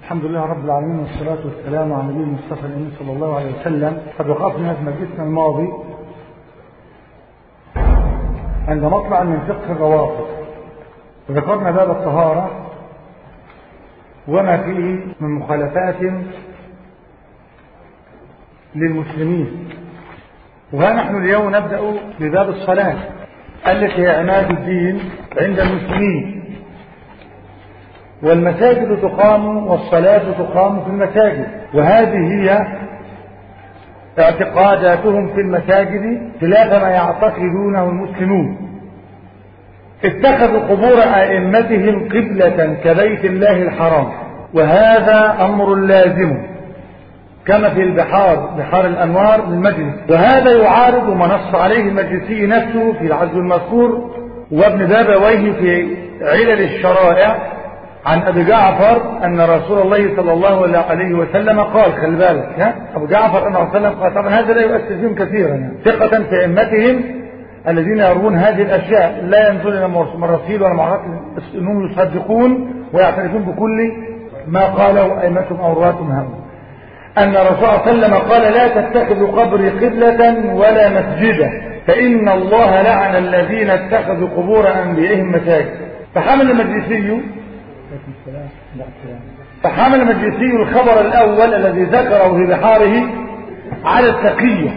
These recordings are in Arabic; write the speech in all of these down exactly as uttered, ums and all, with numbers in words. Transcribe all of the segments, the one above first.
الحمد لله رب العالمين، والصلاة والسلام على نبينا المصطفى الأمين صلى الله عليه وسلم. قد وقفنا في مجلسنا الماضي عند مطلع من فقه الروافض، وذكرنا باب الطهارة وما فيه من مخالفات للمسلمين. وها نحن اليوم نبدأ بباب الصلاة التي هي عماد الدين عند المسلمين، والمساجد تقام والصلاة تقام في المساجد، وهذه هي اعتقاداتهم في المساجد خلاف ما يعتقدونه المسلمون. اتخذوا قبور أئمتهم قبلة كبيت الله الحرام، وهذا أمر لازم كما في البحار بحار الأنوار للمجلس، وهذا يعارض ما نص عليه المجلسي نفسه في العزو المذكور، وابن بابويه في علل الشرائع عن أبي جعفر أن رسول الله صلى الله عليه وسلم قال، خلي بالك ها أبو جعفر أن رسول الله قال، طبعا هذا لا يؤثر فيهم كثيرا يعني. ثقة في أئمتهم الذين يروون هذه الأشياء لا ينظرون إلى مراسيل ولا معركة، إنهم يصدقون ويعترفون بكل ما قاله أئمتهم أو رواتهم هم. أن الرسول صلى الله عليه وسلم قال: لا تتخذوا قبري قبلة ولا مسجدا، فإن الله لعن الذين اتخذوا قبور أنبيائهم مساجد. فحمل المجلسي فحمل المجلسي الخبر الأول الذي ذكره في بحاره على التقية،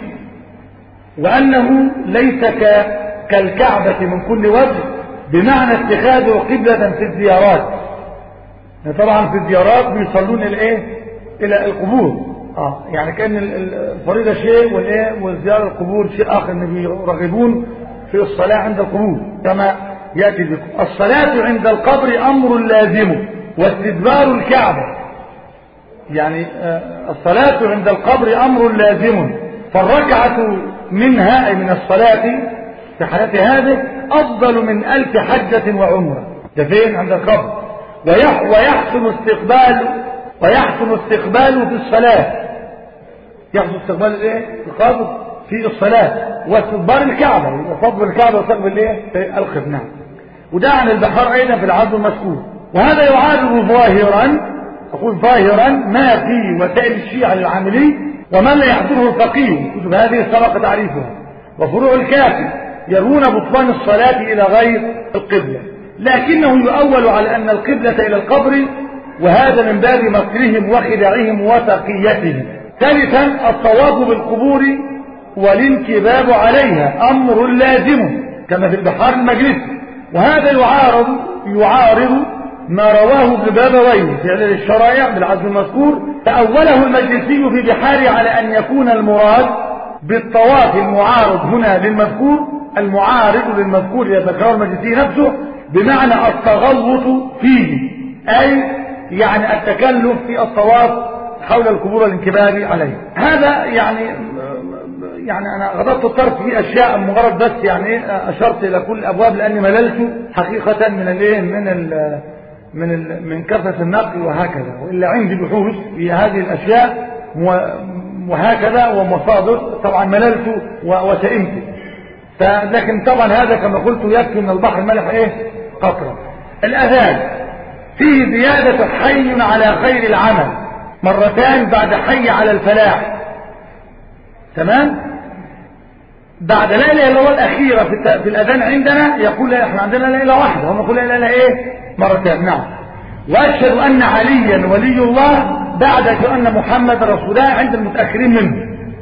وأنه ليس كالكعبة من كل وجه، بمعنى اتخاذه قبلة في الزيارات. طبعا في الزيارات بيصلون الإيه؟ إلى القبور، آه يعني كأن الفريضة شيء والإيه والزيارة القبور شيء آخر، إن بيرغبون في الصلاة عند القبور كما يأتي بكم. الصلاة عند القبر أمر لازم، واستدبار الكعبة يعني الصلاة عند القبر أمر لازم، فالركعة منها أي من الصلاة في حالة هذه أفضل من ألف حجة وعمرة. ده فين؟ عند القبر. ويحسن استقبال ويحسن استقباله في الصلاة، يحسن استقبال الايه؟ القبر في الصلاة، واستدبار الكعبة، يفضل الكعبة ويستقبل الايه؟ القبلة. وده عن البحار أيضا في العزو المذكور. وهذا يعارض ظاهرا، أقول ظاهرا، ما في وسائل الشيعة العاملي وما لا يحضره الفقيه، كتب هذه سبق تعريفها، وفروع الكافي يرون بطلان الصلاة إلى غير القبلة، لكنه يؤول على أن القبلة إلى القبر، وهذا من باب مكرهم وخداعهم وتقيتهم. ثالثا الطواف بالقبور والانكباب عليها أمر لازم كما في البحار المجلسي، وهذا يعارض يعارض ما رواه ابن بابويه في علل الشرائع بالعزو المذكور. تأوله المجلسي في بحاره على أن يكون المراد بالطواف المعارض هنا للمذكور، المعارض للمذكور يذكره المجلسي نفسه، بمعنى التغلط فيه، أي يعني التكلف في الطواف حول القبور والانكباب عليه. هذا يعني يعني أنا غضبت الطرف في أشياء مجرد بس يعني أشرت إلى كل الأبواب لأني مللت حقيقة من الايه من ال من ال من كثرة النقل وهكذا، وإلا عندي بحوث في هذه الأشياء وهكذا ومصادر، طبعا مللت وسئمت. لكن طبعا هذا كما قلت يكفي من البحر الملح إيه قطرة. الأذان فيه زيادة حي على خير العمل مرتان بعد حي على الفلاح، تمام؟ بعد لا اله الا الله الاخيره في, في الاذان عندنا يقول لا، احنا عندنا لا اله واحده، هم يقول لا اله الا ايه مرتين. نعم. واشهد ان عليا ولي الله بعد ان محمد رسول الله عند المتاخرين منه،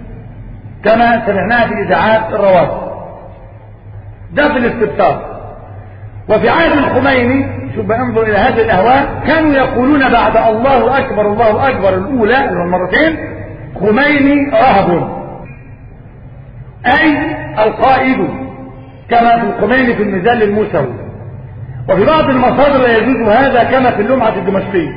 كما سمعناها في اذاعات الرواتب. ده في الاستبطار. وفي عهد الخميني، شوف بانظر الى هذه الاهواء، كانوا يقولون بعد الله اكبر الله اكبر الاولى اللي هو المرتين خميني رهب، أي القائد، كما في الخميني في الميزان الموسوي. وفي بعض المصادر لا يجوز هذا كما في اللمعة الدمشقية.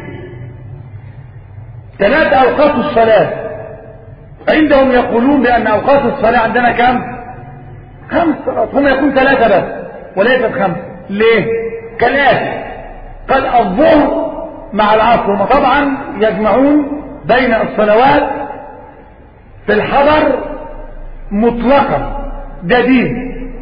ثلاث أوقات الصلاة عندهم يقولون بأن أوقات الصلاة عندنا كم؟ خمس صلوات، هم يقولون ثلاثة بس وليست خمسة. ليه؟ كالآتي: قال الظهر مع العصر، هم طبعا يجمعون بين الصلوات في الحضر مطلقا، ده دين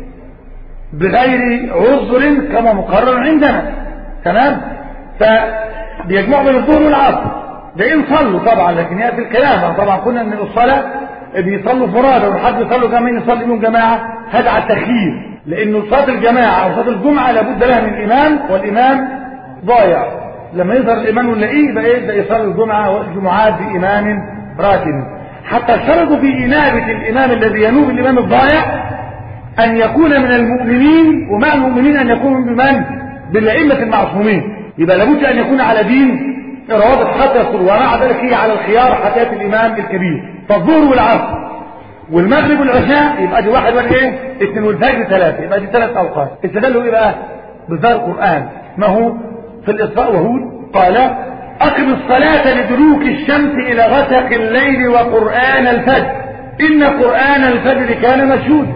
بغير عذر كما مقرر عندنا، تمام؟ فبيجمعوا بين الظهر والعصر ده إن صلوا طبعا، لكن يأتي الكلام طبعا قلنا ان الصلاة بيصلوا فرادى وحد يصلوا جماعة يصلي بهم جماعة، هذا على التخيير، لأنه صلاة الجماعة أو صلاة الجمعة لابد لها من إمام، والإمام ضايع. لما يظهر الإمام ونلاقيه يبقى يبدأ يصلي الجمعة والجمعات بإمام راتب. حتى اشترطوا في إنابة الإمام الذي ينوب الإمام الضايع أن يكون من المؤمنين، ومع المؤمنين أن يكون بمن؟ بالأئمة المعصومين. يبقى لابد أن يكون على دين روابط حتى يصل، ومع ذلك هي على الخيار حتى يأتي الإمام الكبير. فالظهر والعصر والمغرب والعشاء يبقى دي واحد ولا ايه؟ اثنين، والفجر ثلاثة، يبقى دي ثلاث أوقات. استدلوا ايه بقى؟ بذكر القرآن ما هو في الإسراء وهود قال أقم الصلاة لدلوك الشمس إلى غسق الليل وقرآن الفجر إن قرآن الفجر كان مشهودا.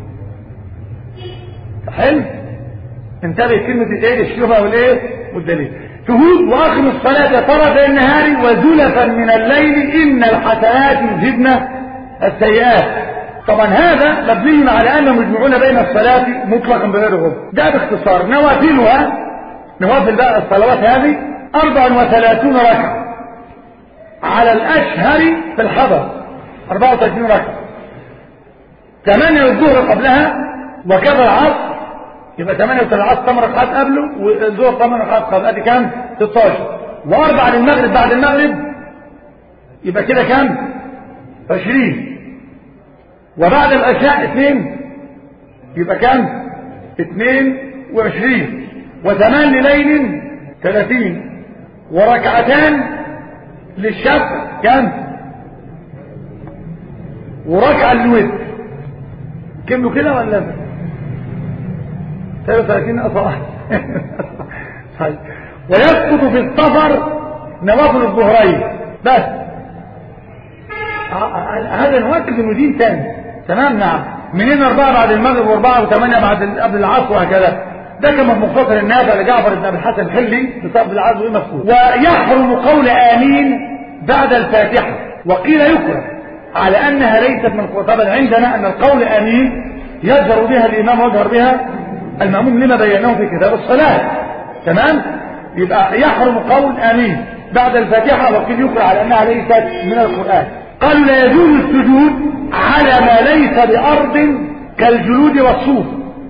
حلو؟ انتبه كلمة الايه؟ الشبهة والايه؟ والدليل. شهود وأقم الصلاة طرفي النهار وزلفا من الليل إن الحسنات يذهبن السيئات. طبعا هذا مبني على أنهم يجمعون بين الصلاة مطلقا بغير غض. ده باختصار. نوافلها، نوافل بقى الصلوات هذه أربع وثلاثون ركعة على الأشهر في الحضر، أربعة وثلاثين ركعة. ثمانية الظهر قبلها وكذا العصر، يبقى ثمانية وثلاثين العصر ثمان ركعات قبله، والظهر ثمان ركعات قبل، ادي كام؟ ستة عشر. وأربعة للمغرب بعد المغرب، يبقى كده كام؟ عشرين. وبعد العشاء اثنين، يبقى كام؟ اثنين وعشرين. وثمان لليل ثلاثين. وركعتان للشفع كام؟ وركعة للوتر كملوا كده ولا لا؟ ثلاثة وثلاثين أصلا. طيب. ويسقط في السفر نوافل الظهرين بس. هذا نوافل في مدين تاني. تمام. نعم. منين أربعة بعد المغرب وأربعة وثمانية بعد قبل العصر وهكذا. ده كما في مختصر النافع لجعفر بن أبي الحسن الحلي بسبب العزو مذكور. ويحرم قول آمين بعد الفاتحة، وقيل يكره على أنها ليست من طبعا عندنا أن القول آمين يجهر بها الإمام ويجهر بها المأموم لما بيناه في كتاب الصلاة. تمام. يبقى يحرم قول آمين بعد الفاتحة، وقيل يكره على أنها ليست من القرآن. قالوا لا يجوز السجود على ما ليس بأرض كالجلود والصوف،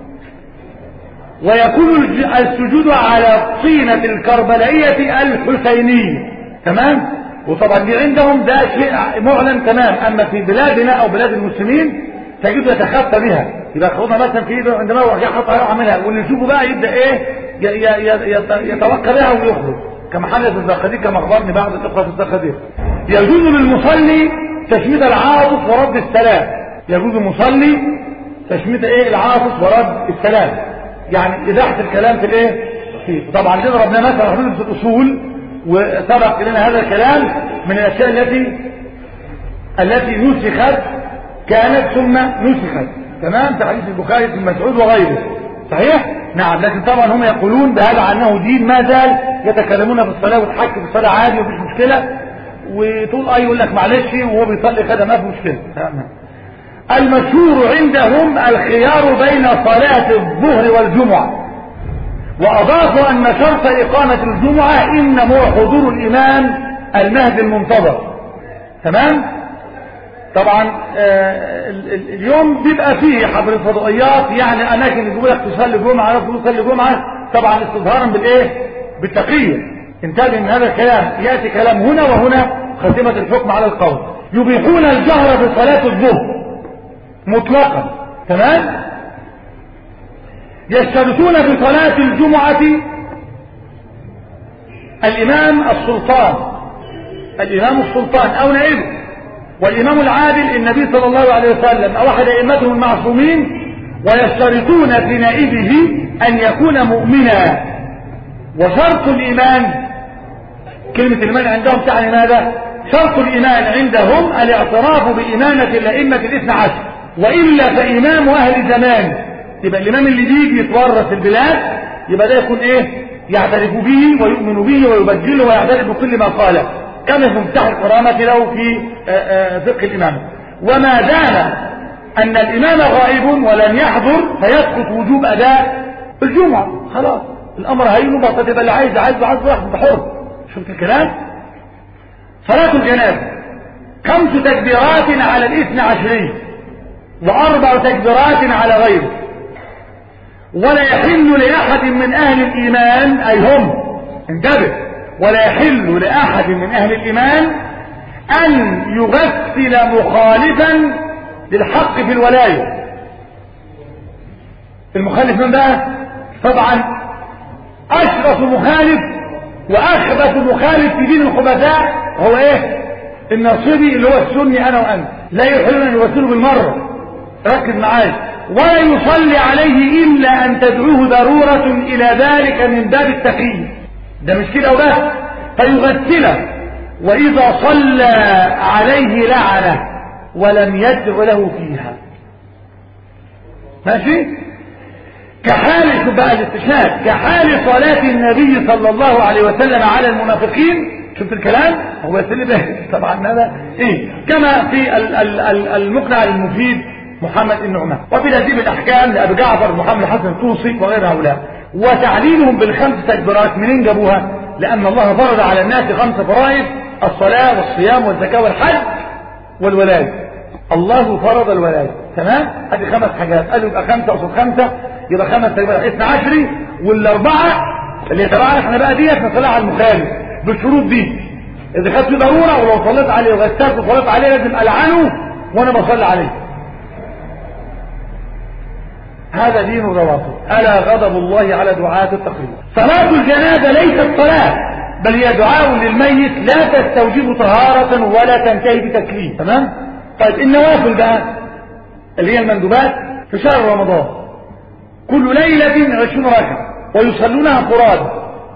ويكون السجود على الطينة الكربلائية الحسينية. تمام. وطبعا دي عندهم ده شيء معلن. تمام. أما في بلادنا أو بلاد المسلمين تجد يتخفى بها. يبقى خذنا مثلا في ايده عندما هو يحط يعملها، واللي يشوفه بقى يبدا ايه يتوقع بها ويخرج، كما حدث الزقدير كما اخبرني بعض الاخوه في الزقدير. يجوز للمصلي تشميت العاطف ورد السلام. يجوز المصلي تشميت ايه؟ العاطف ورد السلام، يعني اذاحه الكلام في الايه؟ فيه. طبعا دي ضربنا مثلا حدود في الاصول، وسبق لنا هذا الكلام من الاشياء التي التي نسخت كانت ثم نسخت. تمام. في حديث البخاري في مسعود وغيره. صحيح؟ نعم. لكن طبعا هم يقولون بهذا عنه دين ما زال يتكلمون في الصلاة وتحكي في الصلاة عادي ومفيش مشكلة، وتقول اي يقول لك معلش وهو بيصلي كده ما في مشكلة. تمام. المشهور عندهم الخيار بين صلاة الظهر والجمعة، وأضافوا أن شرط إقامة الجمعة إنما هو حضور الإمام المهدي المنتظر. تمام. طبعا آه اليوم بيبقى فيه حفل الفضائيات، يعني اماكن يقول لك تصلي جمعه ناس تصلي جمعه، طبعا استظهارا بالايه؟ بالتقيه. انتبه ان هذا الكلام ياتي كلام هنا وهنا خاتمه الحكم على القول. يبيحون الجهر في صلاه الظهر مطلقا. تمام. يشترطون في صلاه الجمعه الامام السلطان، الامام السلطان او نائبه، والإمام العادل النبي صلى الله عليه وسلم أو أحد أئمتهم المعصومين. ويشترطون في نائبه أن يكون مؤمنا. وشرط الإيمان، كلمة الإيمان عندهم تعني ماذا؟ شرط الإيمان عندهم الاعتراف بإمامة الأئمة الاثنى عشر، وإلا فإمام أهل زمان. يبقى الإمام اللي بيجي يتورث البلاد يبقى ده يكون إيه؟ يعترف به ويؤمن به ويبجله ويعترف بكل ما قاله، كما في مفتاح الكرامة له في فقه الإمام. وما دام أن الإمام غائب ولن يحضر فيسقط وجوب أداء الجمعة. خلاص الأمر هين وبسيط، يبقى اللي عايز عايز عايز يحضر حر. شفت الكلام؟ صلاة الجنازة خمس تكبيرات على الاثنى عشرين واربع تكبيرات على غيره، ولا يحل لأحد من أهل الإيمان، أي هم انتبه، ولا يحل لأحد من أهل الإيمان أن يغسل مخالفا للحق في الولاية. المخالف من بقى؟ طبعا أشرف مخالف وأخبث مخالف في دين الخبثاء هو إيه؟ الناصبي اللي هو السني أنا وأنت، لا يحل أن يغسله بالمرة، ركز معايا، ولا يصلي عليه إلا أن تدعوه ضرورة إلى ذلك من باب التقية. ده مش كده وبس، فيغسله، وإذا صلى عليه لعنه ولم يدع له فيها. ماشي؟ كحال بقى الاستشهاد كحال صلاة النبي صلى الله عليه وسلم على المنافقين. شفت الكلام؟ هو يسلم به طبعا هذا ايه كما في المقنع المفيد محمد بن نعمان، وفي تهذيب الاحكام لابي جعفر محمد الحسن الطوسي وغير هؤلاء. وتعليلهم بالخمس تكبيرات منين جابوها؟ لان الله فرض على الناس خمس فرائض: الصلاه والصيام والزكاه والحج والولايه. الله فرض الولايه، تمام؟ هذه خمس حاجات، قالوا يبقى خمسه قصاد خمسه يبقى خمس تكبيرات اثنى عشر، والاربعه اللي تبعنا احنا بقى ديت نصليها على المخالف بالشروط دي. اذا كانت في ضروره ولو صليت عليه وغسلت وصليت عليه لازم العنه وانا بصلي عليه. هذا دين الروافض. ألا غضب الله على دعاة التقليد. صلاة الجنازة ليست صلاة، بل هي دعاء للميت لا تستوجب طهارة ولا تنتهي بتكليف. تمام؟ طيب النوافل بقى اللي هي المندوبات في شهر رمضان كل ليلة عشرين ركعة ويصلونها فرادى،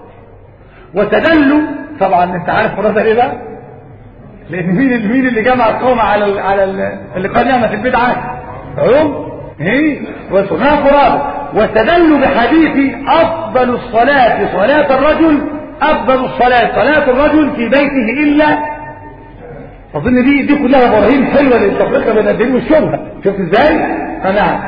وتدلوا طبعا انت عارف فرادى ليه بقى؟ لان مين مين اللي جمع القوم على ال على ال اللي قد يعمل في البدعة؟ عم هي وصلنا فرادى، واستدلوا بحديث افضل الصلاة صلاة الرجل، افضل الصلاة صلاة الرجل في بيته الا. اظن دي دي كلها براهين حلوه للتفرقه بين الدين والشبهه. شفت ازاي؟ نعم.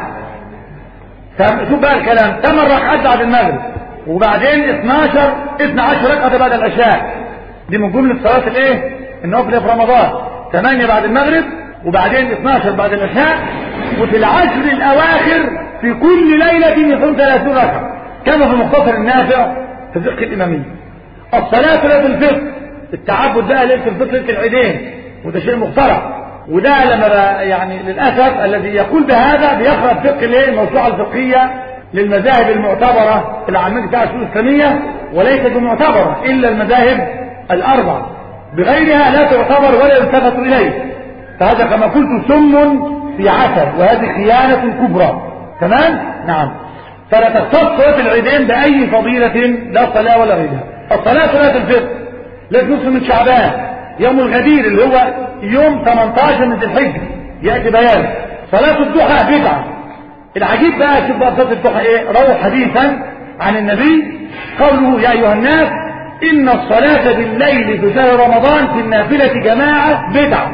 شوف بقى الكلام، ثمان ركعات بعد المغرب، وبعدين اثناشر اثنى عشر ركعه بعد العشاء، دي من جمله صلاه الايه؟ النوافل في رمضان. ثمانية بعد المغرب، وبعدين اثناشر بعد العشاء، وفي العشر الاواخر في كل ليله يكون ثلاثين ركعه، كما في المختصر النافع في فقه الاماميه. الصلاه ليله الفطر، التعبد بقى ليله الفطر ليله العيدين، وده شيء مخترع، وده لما يعني للاسف الذي يقول بهذا بيقرا فقه الايه؟ الموسوعه الفقهيه للمذاهب المعتبره في العلمانيه بتاع الشؤون الاسلاميه، وليست بمعتبره الا المذاهب الاربعه، بغيرها لا تعتبر ولا يلتفت اليه. فهذا كما قلت سم في عسل، وهذه خيانه كبرى. تمام؟ نعم. فلا تختص صلاه العيدين باي فضيله، لا صلاه ولا غيرها. الصلاه صلاه الفطر ليله نصف من شعبان، يوم الغدير اللي هو يوم ثمانية عشر من ذي الحجه ياتي بيان. صلاه الضحى بدعه. العجيب بقى شوف بقى صلاه الضحى ايه؟ روى حديثا عن النبي قوله: يا ايها الناس ان الصلاه بالليل في شهر رمضان في النافله جماعه بدعه،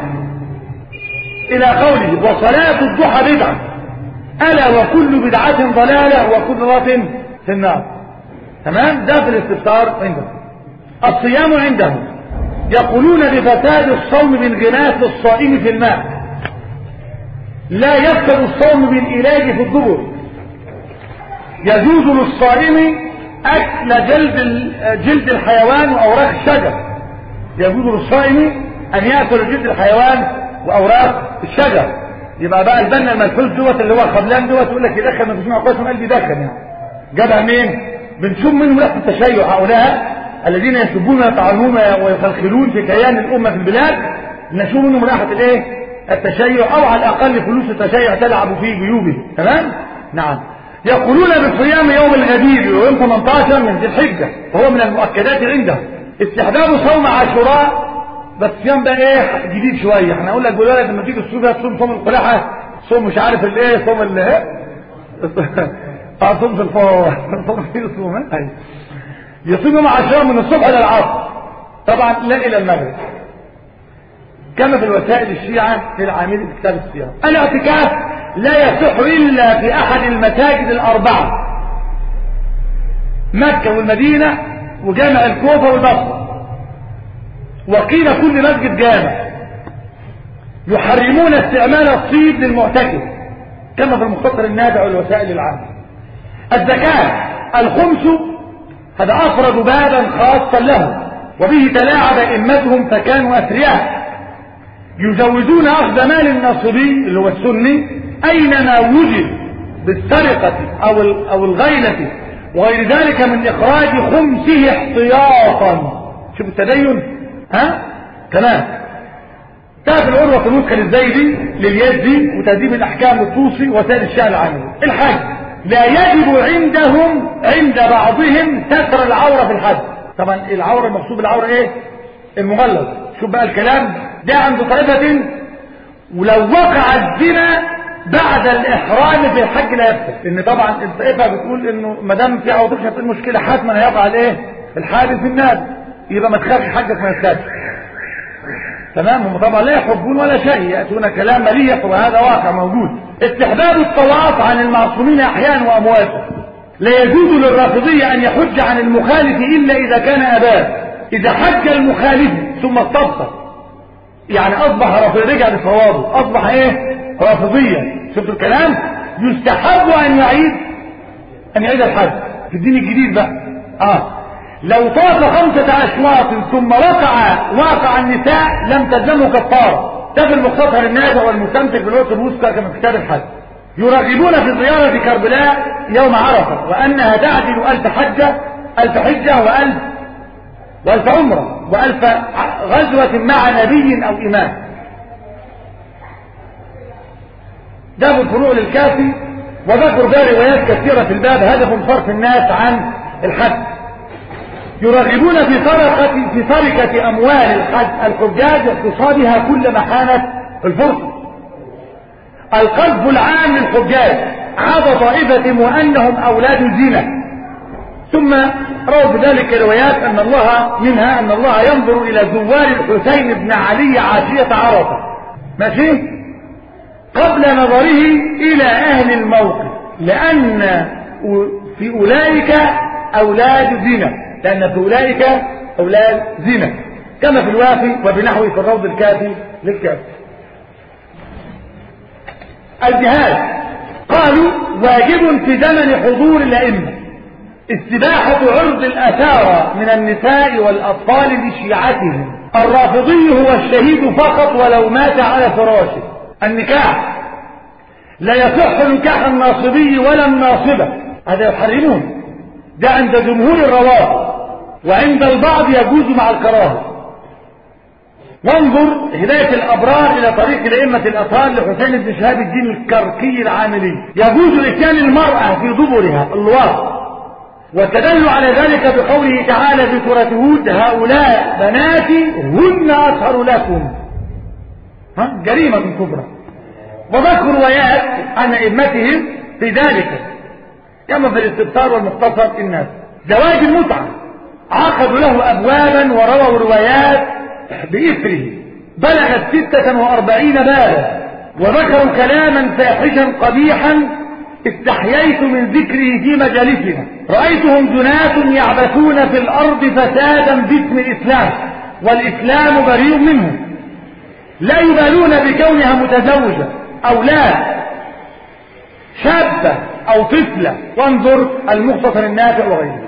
الى قوله: وصلاه الضحى بدعه، الا وكل بدعه ضلاله وكل ضلاله في النار. تمام؟ ده في الاستفسار عندهم. الصيام عندهم يقولون بفساد الصوم بانغماس الصائم في الماء، لا يفسد الصوم بالعلاج في الدبر. يجوز للصائم اكل جلد جلد الحيوان واوراق الشجر، يجوز للصائم ان ياكل جلد الحيوان واوراق الشجر. يبقى بقى البنا الملحوظ دوت اللي هو الخبلان دوت يقول لك يدخن، ما فيش معه كويس من قلبي يدخن، يعني جابها مين؟ بنشوف منهم ريحه التشيع. هؤلاء الذين يسبون ويطعنون ويخلخلون في كيان الامه في البلاد، نشوف منهم ريحه الايه؟ التشيع، او على الاقل فلوس التشيع تلعب في جيوبهم. تمام؟ نعم. يقولون بصيام يوم الغدير ويوم ثمانية عشر من ذي الحجه، وهو من المؤكدات عندهم. استحباب صوم عاشوراء، بس صيام بقى ايه؟ جديد شويه. احنا نقول لك دلوقتي لما تيجي تصوم تصوم صوم القلاحه، صوم مش عارف الايه، صوم الايه؟ اه صوم في الفور، صوم في صوم ايه؟ يصوم يوم عاشوراء من الصبح الى العصر، طبعا لا الى المغرب، كما في الوسائل الشيعة في العامل في كتاب الصيام. الاعتكاف لا يصح الا في احد المساجد الاربعة، مكة والمدينة وجامع الكوفة والبصرة. وقيل كل مسجد جامع. يحرمون استعمال الصيد للمعتكف كما في المختصر النافع والوسائل العامة. الزكاة الخمس هذا أفرد بابا خاصا له، وبه تلاعب أئمتهم فكانوا أثرياء يزودون أخذ مال الناصبي اللي هو السني أينما وجد بالسرقة أو أو الغيلة وغير ذلك من إخراج خمسه احتياطا. شوف التدين، ها تمام. تابع العروة الوثقى للزيدي لليزدي وتهذيب الأحكام للطوسي وسائر الشأن العامة. الحج لا يجب عندهم عند بعضهم ستر العورة في الحج. طبعا العورة المقصود بالعورة ايه؟ المغلظ. شوف بقى الكلام ده عند طائفة، ولو وقع الزنا بعد الإحرام في الحج لا يفتح، لأن طبعا الطائفة بتقول إنه ما دام في عورتك هتبقى المشكلة حتما هيقع الايه؟ الحادث في النار، يبقى ما تخافش حجك ما يفتحش. تمام. هم طبعا لا يحبون ولا شيء، يأتون كلام مليح وهذا واقع موجود. استحباب الطواف عن المعصومين أحيانا وأمواتا. لا يجوز للرافضية أن يحج عن المخالف إلا إذا كان أباه. إذا حج المخالف ثم استبصر يعني أصبح رافضي، رجع لصوابه، أصبح إيه؟ رافضيا. شفتوا الكلام؟ يستحب أن يعيد أن يعيد الحج في الدين الجديد بقى. آه لو طاف خمسة أشواط ثم وقع واقع النساء لم تلزمه كفارة. ده في المختصر النافع والمستمسك بالعروة الوثقى كما في كتاب الحج. يرغبون في زيارة كربلاء يوم عرفة وأنها تعدل ألف حجة ألف حجة وألف وألف عمرة وألف غزوة مع نبي أو إمام. ده الفروع للكافي، وذكر ده روايات كثيرة في الباب هدف صرف الناس عن الحج. يرغبون في سرقة في سرقة أموال الحج الحجاج واقتصادها كلما كانت الفرصة. القذف العام للحجاج عاد طائفة وأنهم أولاد زنا. ثم رووا بذلك روايات أن الله منها أن الله ينظر إلى زوار الحسين بن علي عاشية عرفة ماشي قبل نظره إلى أهل الموقف، لأن في أولئك أولاد زنا، لأن في أولئك أولاد زنا كما في الوافي وبنحوه في الروض الكافي للكافي. الجهاد قالوا واجب في زمن حضور الأئمة. استباحة عرض الأثارى من النساء والأطفال لشيعتهم. الرافضي هو الشهيد فقط ولو مات على فراشه. النكاح لا يصح نكاح الناصبي ولا الناصبة، هذا يحرمون. ده عند جمهور الروافض، وعند البعض يجوز مع الكراهة. وانظر هداية الأبرار إلى طريق الأئمة الأطهار لحسين بن شهاب الدين الكركي العاملي. يجوز إتيان المرأة في دبرها اللواط، والتدل على ذلك بقوله تعالى في سورة هود هؤلاء بناتي هن أطهر لكم. ها جريمة كبرى. وذكر روايات عن أئمتهم في ذلك كما في الاستبصار والمختصر الناس. زواج المتعة عقدوا له أبوابا ورووا روايات بإثره بلغت ستة وأربعين بابا، وذكروا كلاما فاحشا قبيحا استحييت من ذكره في مجالسنا. رأيتهم جنات يعبثون في الأرض فسادا باسم الإسلام والإسلام بريء منهم، لا يبالون بكونها متزوجة أو لا شابة أو طفلة. وانظر المختصر النافع وغيره.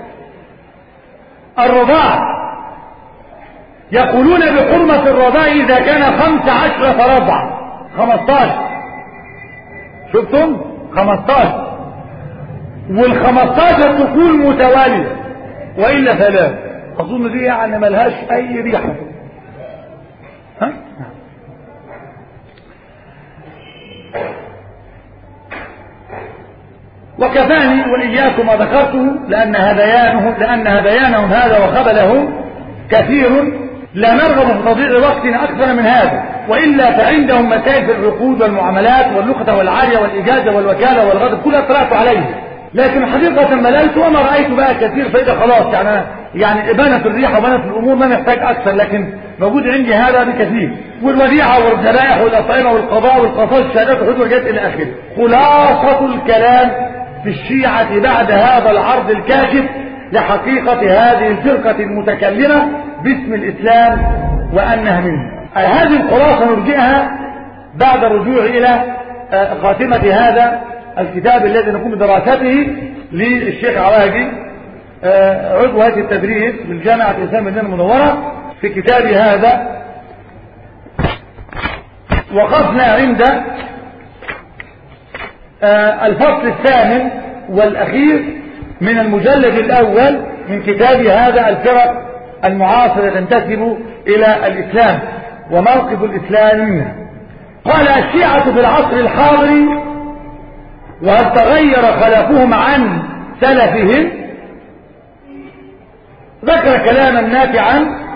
الرضاع يقولون بحرمة الرضاع إذا كان خمس عشرة رضع. خمستاشر شفتم؟ خمستاشر والخمستاشر تكون متوالية وإلا ثلاث. أظن دي يعني ملهاش أي ريحة. ها؟ وكفاني وإياكم ما ذكرته لأن هذيانهم لأن هذيانهم هذا وخبلهم كثير، لا نرغب في تضييع وقتنا أكثر من هذا، وإلا فعندهم مسائل في العقود والمعاملات واللقطة والعارية والإجازة والوكالة والغضب كلها اطلعت عليه، لكن حقيقة مللت وما رأيت بقى كثير فإذا خلاص يعني يعني إبانة الريحة وبانة الأمور ما محتاج أكثر، لكن موجود عندي هذا بكثير. والوديعة والذبائح والأطعمة والقضاء والقصاص والشهادات والحدود والجهاد إلى آخره. خلاصة الكلام في الشيعة بعد هذا العرض الكاشف لحقيقة هذه الفرقة المتكلمة باسم الإسلام وأنها منه. هذه الخلاصة نرجئها بعد الرجوع إلى خاتمة هذا الكتاب الذي نقوم بدراسته للشيخ عواجي عضو هيئة التدريس بالجامعة الإسلامية المدينة المنورة في كتاب هذا. وقفنا عند الفصل الثامن والأخير من المجلد الأول من كتاب هذا الفرق المعاصرة تنتسب إلى الإسلام وموقف الإسلام منه. قال الشيعة في العصر الحاضر وهل تغير خلفهم عن سلفهم. ذكر كلاما نافعا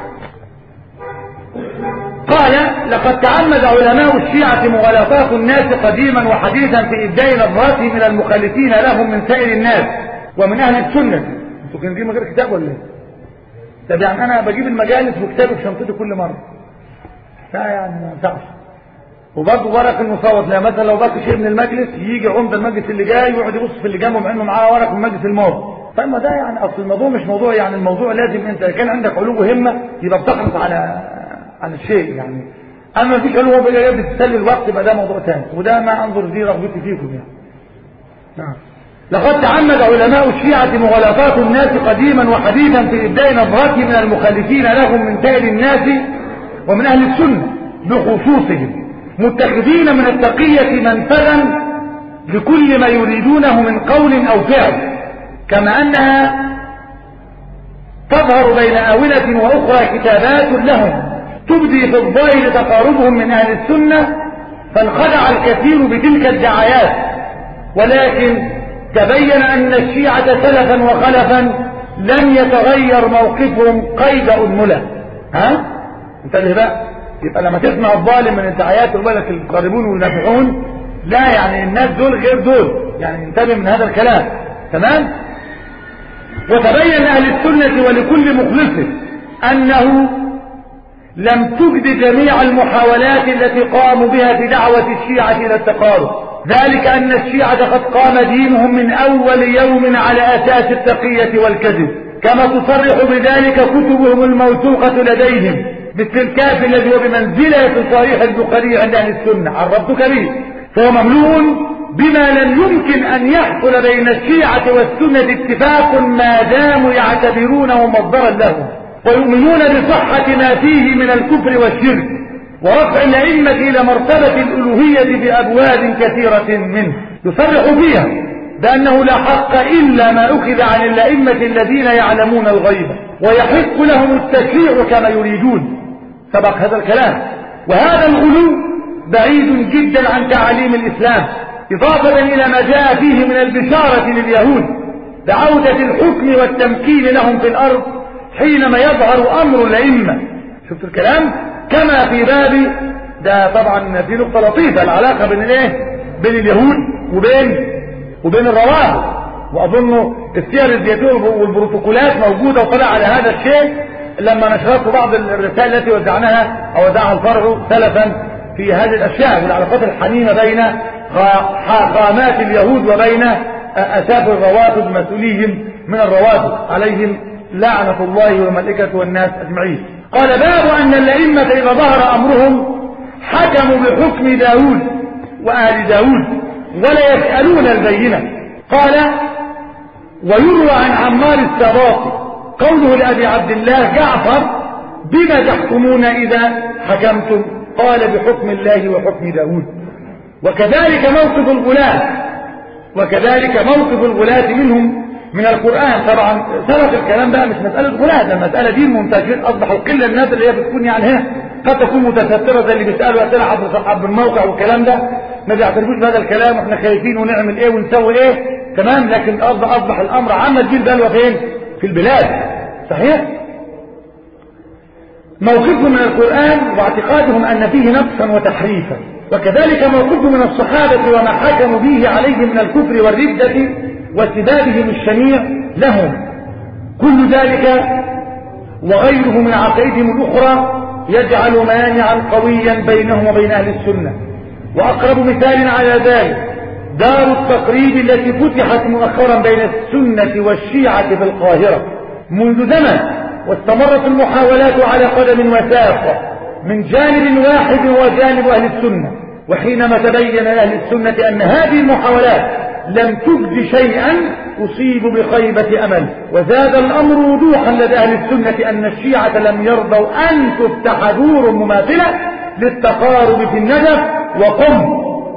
قال لقد تعمد علماء الشيعة مغالطات الناس قديما وحديثا في إبداء نظرته من المخالفين لهم من سائر الناس ومن أهل السنة. انتوا كان دي من غير كتاب ولا ايه؟ طب يعني أنا بجيب المجالس وكتابي في شنطتي كل مرة، لا يعني ما ينفعش. وبرضه ورق المصوت، لا مثلا لو باقي شيء من المجلس يجي عمده المجلس اللي جاي ويقعد يبص في اللي جنبه مع انه معاه ورق من المجلس الماضي. طيب ما ده يعني اصل الموضوع مش موضوع، يعني الموضوع لازم انت كان عندك علو همه يبقى بتحرص على على الشيء يعني. اما مفيش علو هو بقى بتسلي الوقت يبقى ده موضوع ثاني، وده ما انظر دي رغبتي فيكم يعني. نعم. لقد تعمد علماء الشيعة مغالطات الناس قديما وحديثا في إبداء نظرته من المخالفين لهم من سائر الناس ومن أهل السنة بخصوصهم، متخذين من التقية منفذا لكل ما يريدونه من قول أو فعل، كما أنها تظهر بين آونة وأخرى كتابات لهم تبدي في الظاهر تقاربهم من أهل السنة، فانخدع الكثير بتلك الدعايات. ولكن تبين أن الشيعة سلفا وخلفا لم يتغير موقفهم قيد أنملة. ها؟ انتبه بقى. يبقى لما تسمع الظالم من الدعايات يقول لك القاربون والنافعون، لا يعني الناس دول غير دول، يعني انتبه من هذا الكلام. تمام؟ وتبين أهل السنة ولكل مخلص أنه لم تجد جميع المحاولات التي قاموا بها في دعوة الشيعة إلى التقارب، ذلك أن الشيعة قد قام دينهم من أول يوم على أساس التقية والكذب، كما تصرح بذلك كتبهم الموثوقة لديهم، مثل الكافي الذي هو بمنزلة صحيح البخاري عند أهل السنة عرفتك به، فهو مملوء بما لم يمكن أن يحصل بين الشيعة والسنة اتفاق ما داموا يعتبرونه مصدرا لهم ويؤمنون بصحة ما فيه من الكفر والشرك ورفع الأئمة إلى مرتبة الألوهية بأبواب كثيرة منه، يصرح فيها بأنه لا حق إلا ما أخذ عن الأئمة الذين يعلمون الغيب ويحق لهم التشريع كما يريدون. سبق هذا الكلام. وهذا الغلو بعيد جدا عن تعاليم الإسلام، إضافة إلى ما جاء فيه من البشارة لليهود بعودة الحكم والتمكين لهم في الأرض حينما يظهر أمر الأئمة. شفت الكلام؟ كما في باب ده طبعا في نقطة لطيفة، العلاقة بين الايه بين اليهود وبين وبين الروافض، واظن السير الزيتون والبروتوكولات موجودة وطلع على هذا الشيء لما نشرت بعض الرسائل التي وزعناها او وزعها الفرع سلفا في هذه الاشياء والعلاقات الحميمة بين قامات اليهود وبين اسافل الروافض مسؤوليهم من الروافض عليهم لعنة الله وملائكته والناس اجمعين. قال باب أن الأئمة إذا ظهر أمرهم حكموا بحكم داود وآل داود ولا يسألون البينة. قال ويروى عن عمار السباطي قوله لأبي عبد الله جعفر بما تحكمون إذا حكمتم؟ قال بحكم الله وحكم داود. وكذلك موقف الغلاة وكذلك موقف الغلاة منهم من القرآن. طبعا سبق الكلام بقى مش مسألة غلاة، ده مسألة دين منتشر، أصبح القلة الناس اللي هي بتكون يعني هنا قد تكون متسترة زي اللي بيسألوا أسئلة عبر الموقع والكلام ده، ما بيعترفوش بهذا الكلام واحنا خايفين ونعمل ايه ونسوي ايه. تمام. لكن أصبح الأمر عمل جيل بلوى فين؟ في البلاد. صحيح؟ موقفهم من القرآن واعتقادهم أن فيه نقصا وتحريفا، وكذلك موقفهم من الصحابة وما حكموا به عليهم من الكفر والردة وسبابهم الشنيع لهم. كل ذلك وغيره من عقائدهم الأخرى يجعل مانعا قويا بينهم وبين أهل السنة. وأقرب مثال على ذلك دار التقريب التي فتحت مؤخرا بين السنة والشيعة في القاهرة منذ زمن، واستمرت المحاولات على قدم وساق من جانب واحد وجانب أهل السنة. وحينما تبين أهل السنة أن هذه المحاولات لم تجد شيئا أصيبوا بخيبة أمل، وزاد الأمر وضوحا لدى أهل السنة أن الشيعة لم يرضوا أن تفتح دور مماثلة للتقارب في النجف وقم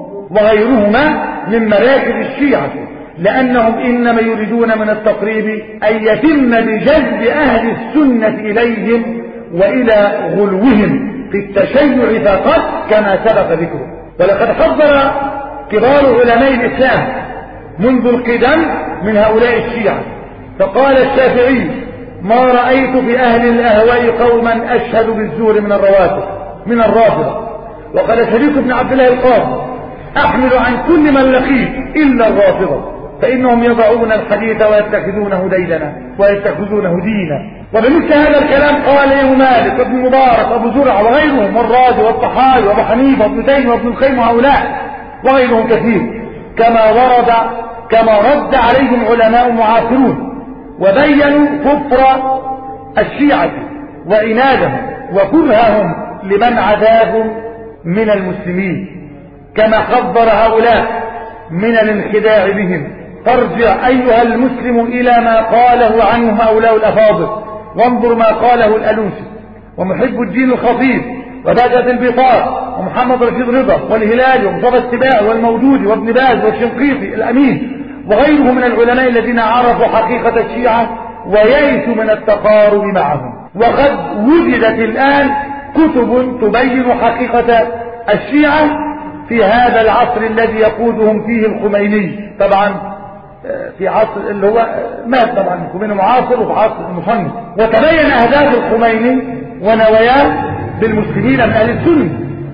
وغيرهما من مراكز الشيعة، لأنهم إنما يريدون من التقريب أن يتم بجذب أهل السنة إليهم وإلى غلوهم في التشيع فقط كما سبق ذكره. ولقد حذر كبار علماء الإسلام منذ القدم من هؤلاء الشيعة، فقال الشافعي: ما رأيت في أهل الأهواء قوما أشهد بالزور من الرواتب من الرافضة. وقال شريك بن عبد الله القاضي: أحمل عن كل من لقيت إلا الرافضة، فإنهم يضعون الحديث ويتخذونه ديدنا ويتخذونه دينا. وبمثل هذا الكلام قال ابن مالك وابن مبارك وابو زرع وغيرهم والرازي والطحاوي وابو حنيفه وابن تيميه وابن القيم وهؤلاء وغيرهم كثير، كما ورد كما رد عليهم علماء معاصرون وبينوا كفر الشيعة وعنادهم وكرههم لمن عداهم من المسلمين، كما حذر هؤلاء من الانخداع بهم. فارجع أيها المسلم إلى ما قاله عنهم هؤلاء الأفاضل، وانظر ما قاله الألوسي ومحب الدين الخطيب وبهجة البطار ومحمد رشيد رضا والهلالي ومصطفى السباع والمودودي وابن باز والشنقيطي الأمين وغيرهم من العلماء الذين عرفوا حقيقة الشيعة ويئسوا من التقارب معهم. وقد وجدت الآن كتب تبين حقيقة الشيعة في هذا العصر الذي يقودهم فيه الخميني، طبعا في عصر اللي هو مات طبعا الخميني معاصر وفي عصر المصنف، وتبين أهداف الخميني ونواياه بالمسلمين من أهل السنة،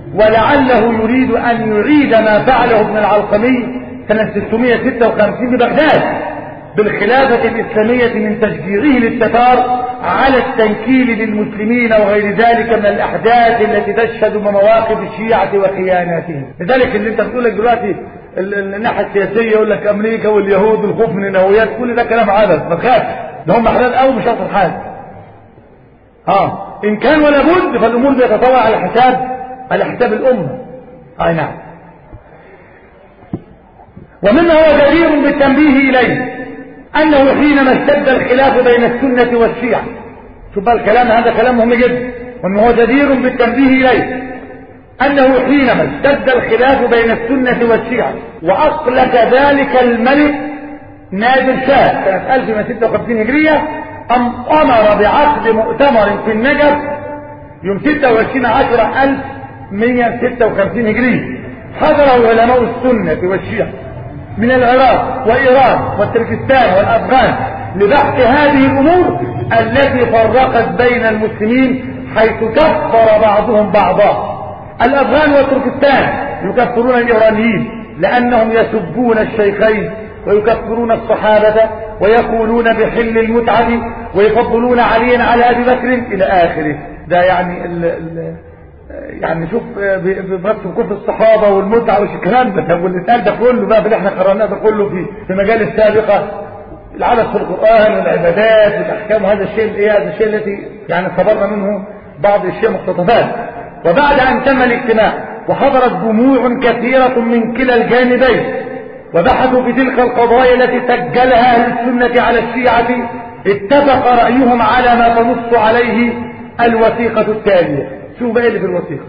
ولعله يريد أن يعيد ما فعله ابن العلقمي سنة ستمائة وستة وخمسين ببغداد بالخلافة الإسلامية من تشجيعه للتتار على التنكيل للمسلمين وغير ذلك من الأحداث التي تشهد مواقف الشيعة وخياناتهم. لذلك اللي انت بتقول لك دلوقتي الناحية السياسية يقول لك أمريكا واليهود والخوف من النوويات، كل ده كلام عبث، ما تخافش، ده هم حلال قوي مش هيحصل حاجة. اه إن كان ولا بد فالأمور بتتطور على حساب على حساب الأمة. أي نعم. ومما هو جدير بالتنبيه إليه أنه حينما اشتد الخلاف بين السنة والشيعة، شوف بقى الكلام هذا كلام مهم جدا، وأنه هو جدير بالتنبيه إليه أنه حينما اشتد الخلاف بين السنة والشيعة وأطلق ذلك الملك نادر شاه سنة ألف وستمائة وستة وخمسين هجرية أم أمر بعقد مؤتمر في النجف يوم ستة وعشرين عشرة ألف ومائة وستة وخمسين هجرية، حضره علماء السنة والشيعة من العراق وإيران والتركستان والأفغان لبحث هذه الأمور التي فرقت بين المسلمين، حيث كفر بعضهم بعضا. الأفغان والتركستان يكفرون الإيرانيين لأنهم يسبون الشيخين ويكفرون الصحابة ويقولون بحل المتعة ويفضلون عليا على أبي بكر إلى آخره. ده يعني ال ال يعني شوف بنفس كفر الصحابة والمتعة والكلام ده واللسان ده كله بقى اللي احنا قرأناه ده كله في في مجال السابقة، العبث في القرآن والعبادات والأحكام، هذا الشيء ايه هذا الشيء الذي يعني خبرنا منه بعض الشيء مقتطفات. وبعد أن تم الاجتماع وحضرت جموع كثيرة من كلا الجانبين وبحثوا في تلك القضايا التي سجلها أهل السنة على الشيعة، اتفق رأيهم على ما تنص عليه الوثيقة التالية. شوف بقى اللي في الوثيقة: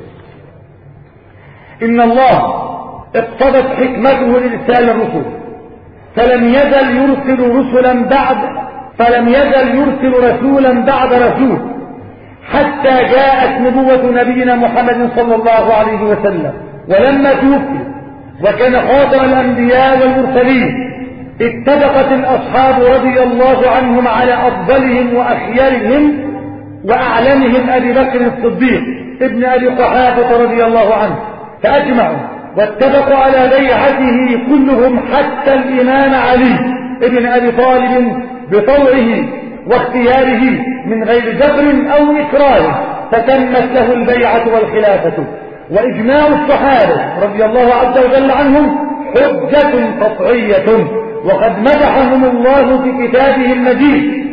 إن الله اقتضت حكمته لإرسال الرسل فلم يزل يرسل رسلا بعد فلم يزل يرسل رسولا بعد رسول حتى جاءت نبوة نبينا محمد صلى الله عليه وسلم. ولما توفي وكان خاتم الأنبياء والمرسلين اتفقت الأصحاب رضي الله عنهم على أفضلهم وأخيارهم وأعلمهم أبي بكر الصديق ابن أبي قحافة رضي الله عنه، فأجمعوا واتفقوا على بيعته كلهم حتى الإمام علي ابن أبي طالب بطوعه واختياره من غير جبر أو إكراه، فتمت له البيعة والخلافة. وإجماع الصحابة رضي الله عز وجل عنهم حجة قطعية، وقد مدحهم الله في كتابه المجيد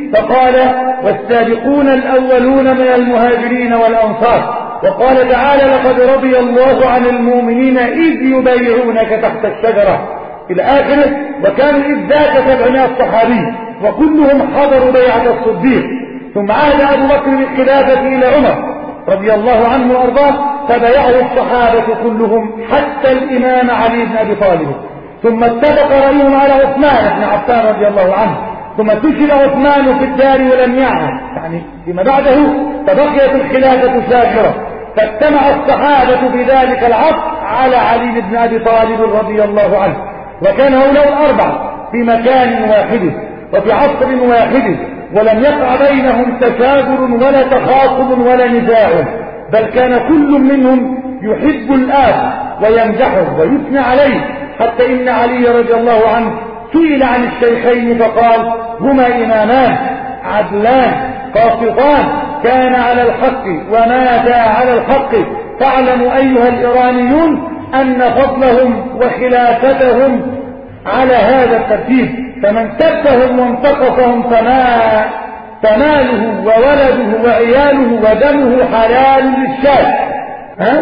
فقال والسابقون الأولون من المهاجرين والأنصار. وقال تعالى لقد رضي الله عن المؤمنين إذ يبايعونك تحت الشجرة إلى آخره. وكانوا إذ ذاك سبعمائة صحابي وكلهم حضروا بيعة الصديق. ثم عاد أبو بكر بالخلافة إلى عمر رضي الله عنه وأرضاه فبايعه الصحابة كلهم حتى الإمام علي بن أبي طالب. ثم اتفق رأيهم على عثمان بن عفان رضي الله عنه. ثم سجن عثمان في الدار ولم يعهد يعني فيما بعده فبقيت الخلافة شاكرة. فاجتمع الصحابة في ذلك العصر على علي بن أبي طالب رضي الله عنه. وكان هؤلاء الأربعة في مكان واحد وفي عصر واحد ولم يقع بينهم تشاجر ولا تخاصم ولا نزاع بل كان كل منهم يحب الآخر ويمدحه ويثني عليه. حتى إن علي رضي الله عنه سئل عن الشيخين فقال هما إمامان عدلان قاسطان كان على الحق وماتا على الحق. فاعلموا أيها الإيرانيون أن فضلهم وخلافتهم على هذا الترتيب. فمن سبهم وانتقصهم فما فماله وولده وعياله ودمه حلال للشاة. ها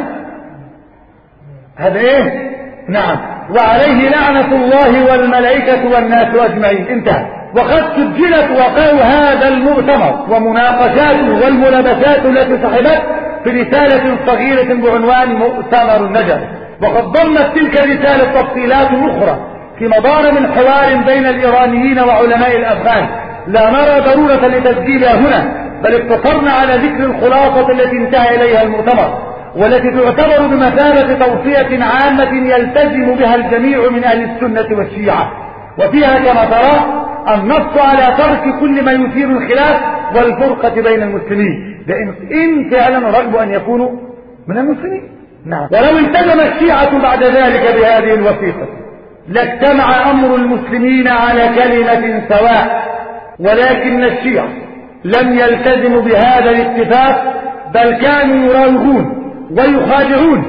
هذا ايه؟ نعم. وعليه لعنة الله والملائكة والناس أجمعين. انتهى. وقد سجلت وقعوا هذا المؤتمر ومناقشاته والملابسات التي صحبت في رسالة صغيرة بعنوان مؤتمر النجف. وقد ضمت تلك الرسالة تفصيلات أخرى في مدار من حوار بين الإيرانيين وعلماء الأفغان لا نرى ضرورة لتسجيلها هنا بل اقتصرنا على ذكر الخلاصة التي انتهى إليها المؤتمر والتي تعتبر بمثابة توصية عامة يلتزم بها الجميع من أهل السنة والشيعة. وفيها كما ترى النص على ترك كل ما يثير الخلاف والفرقة بين المسلمين لأن إن فعلا رغبوا أن يكونوا من المسلمين. نعم. ولو التزم الشيعة بعد ذلك بهذه الوثيقة لاجتمع أمر المسلمين على كلمة سواء ولكن الشيعة لم يلتزموا بهذا الاتفاق بل كانوا يراوغون ويخادعون.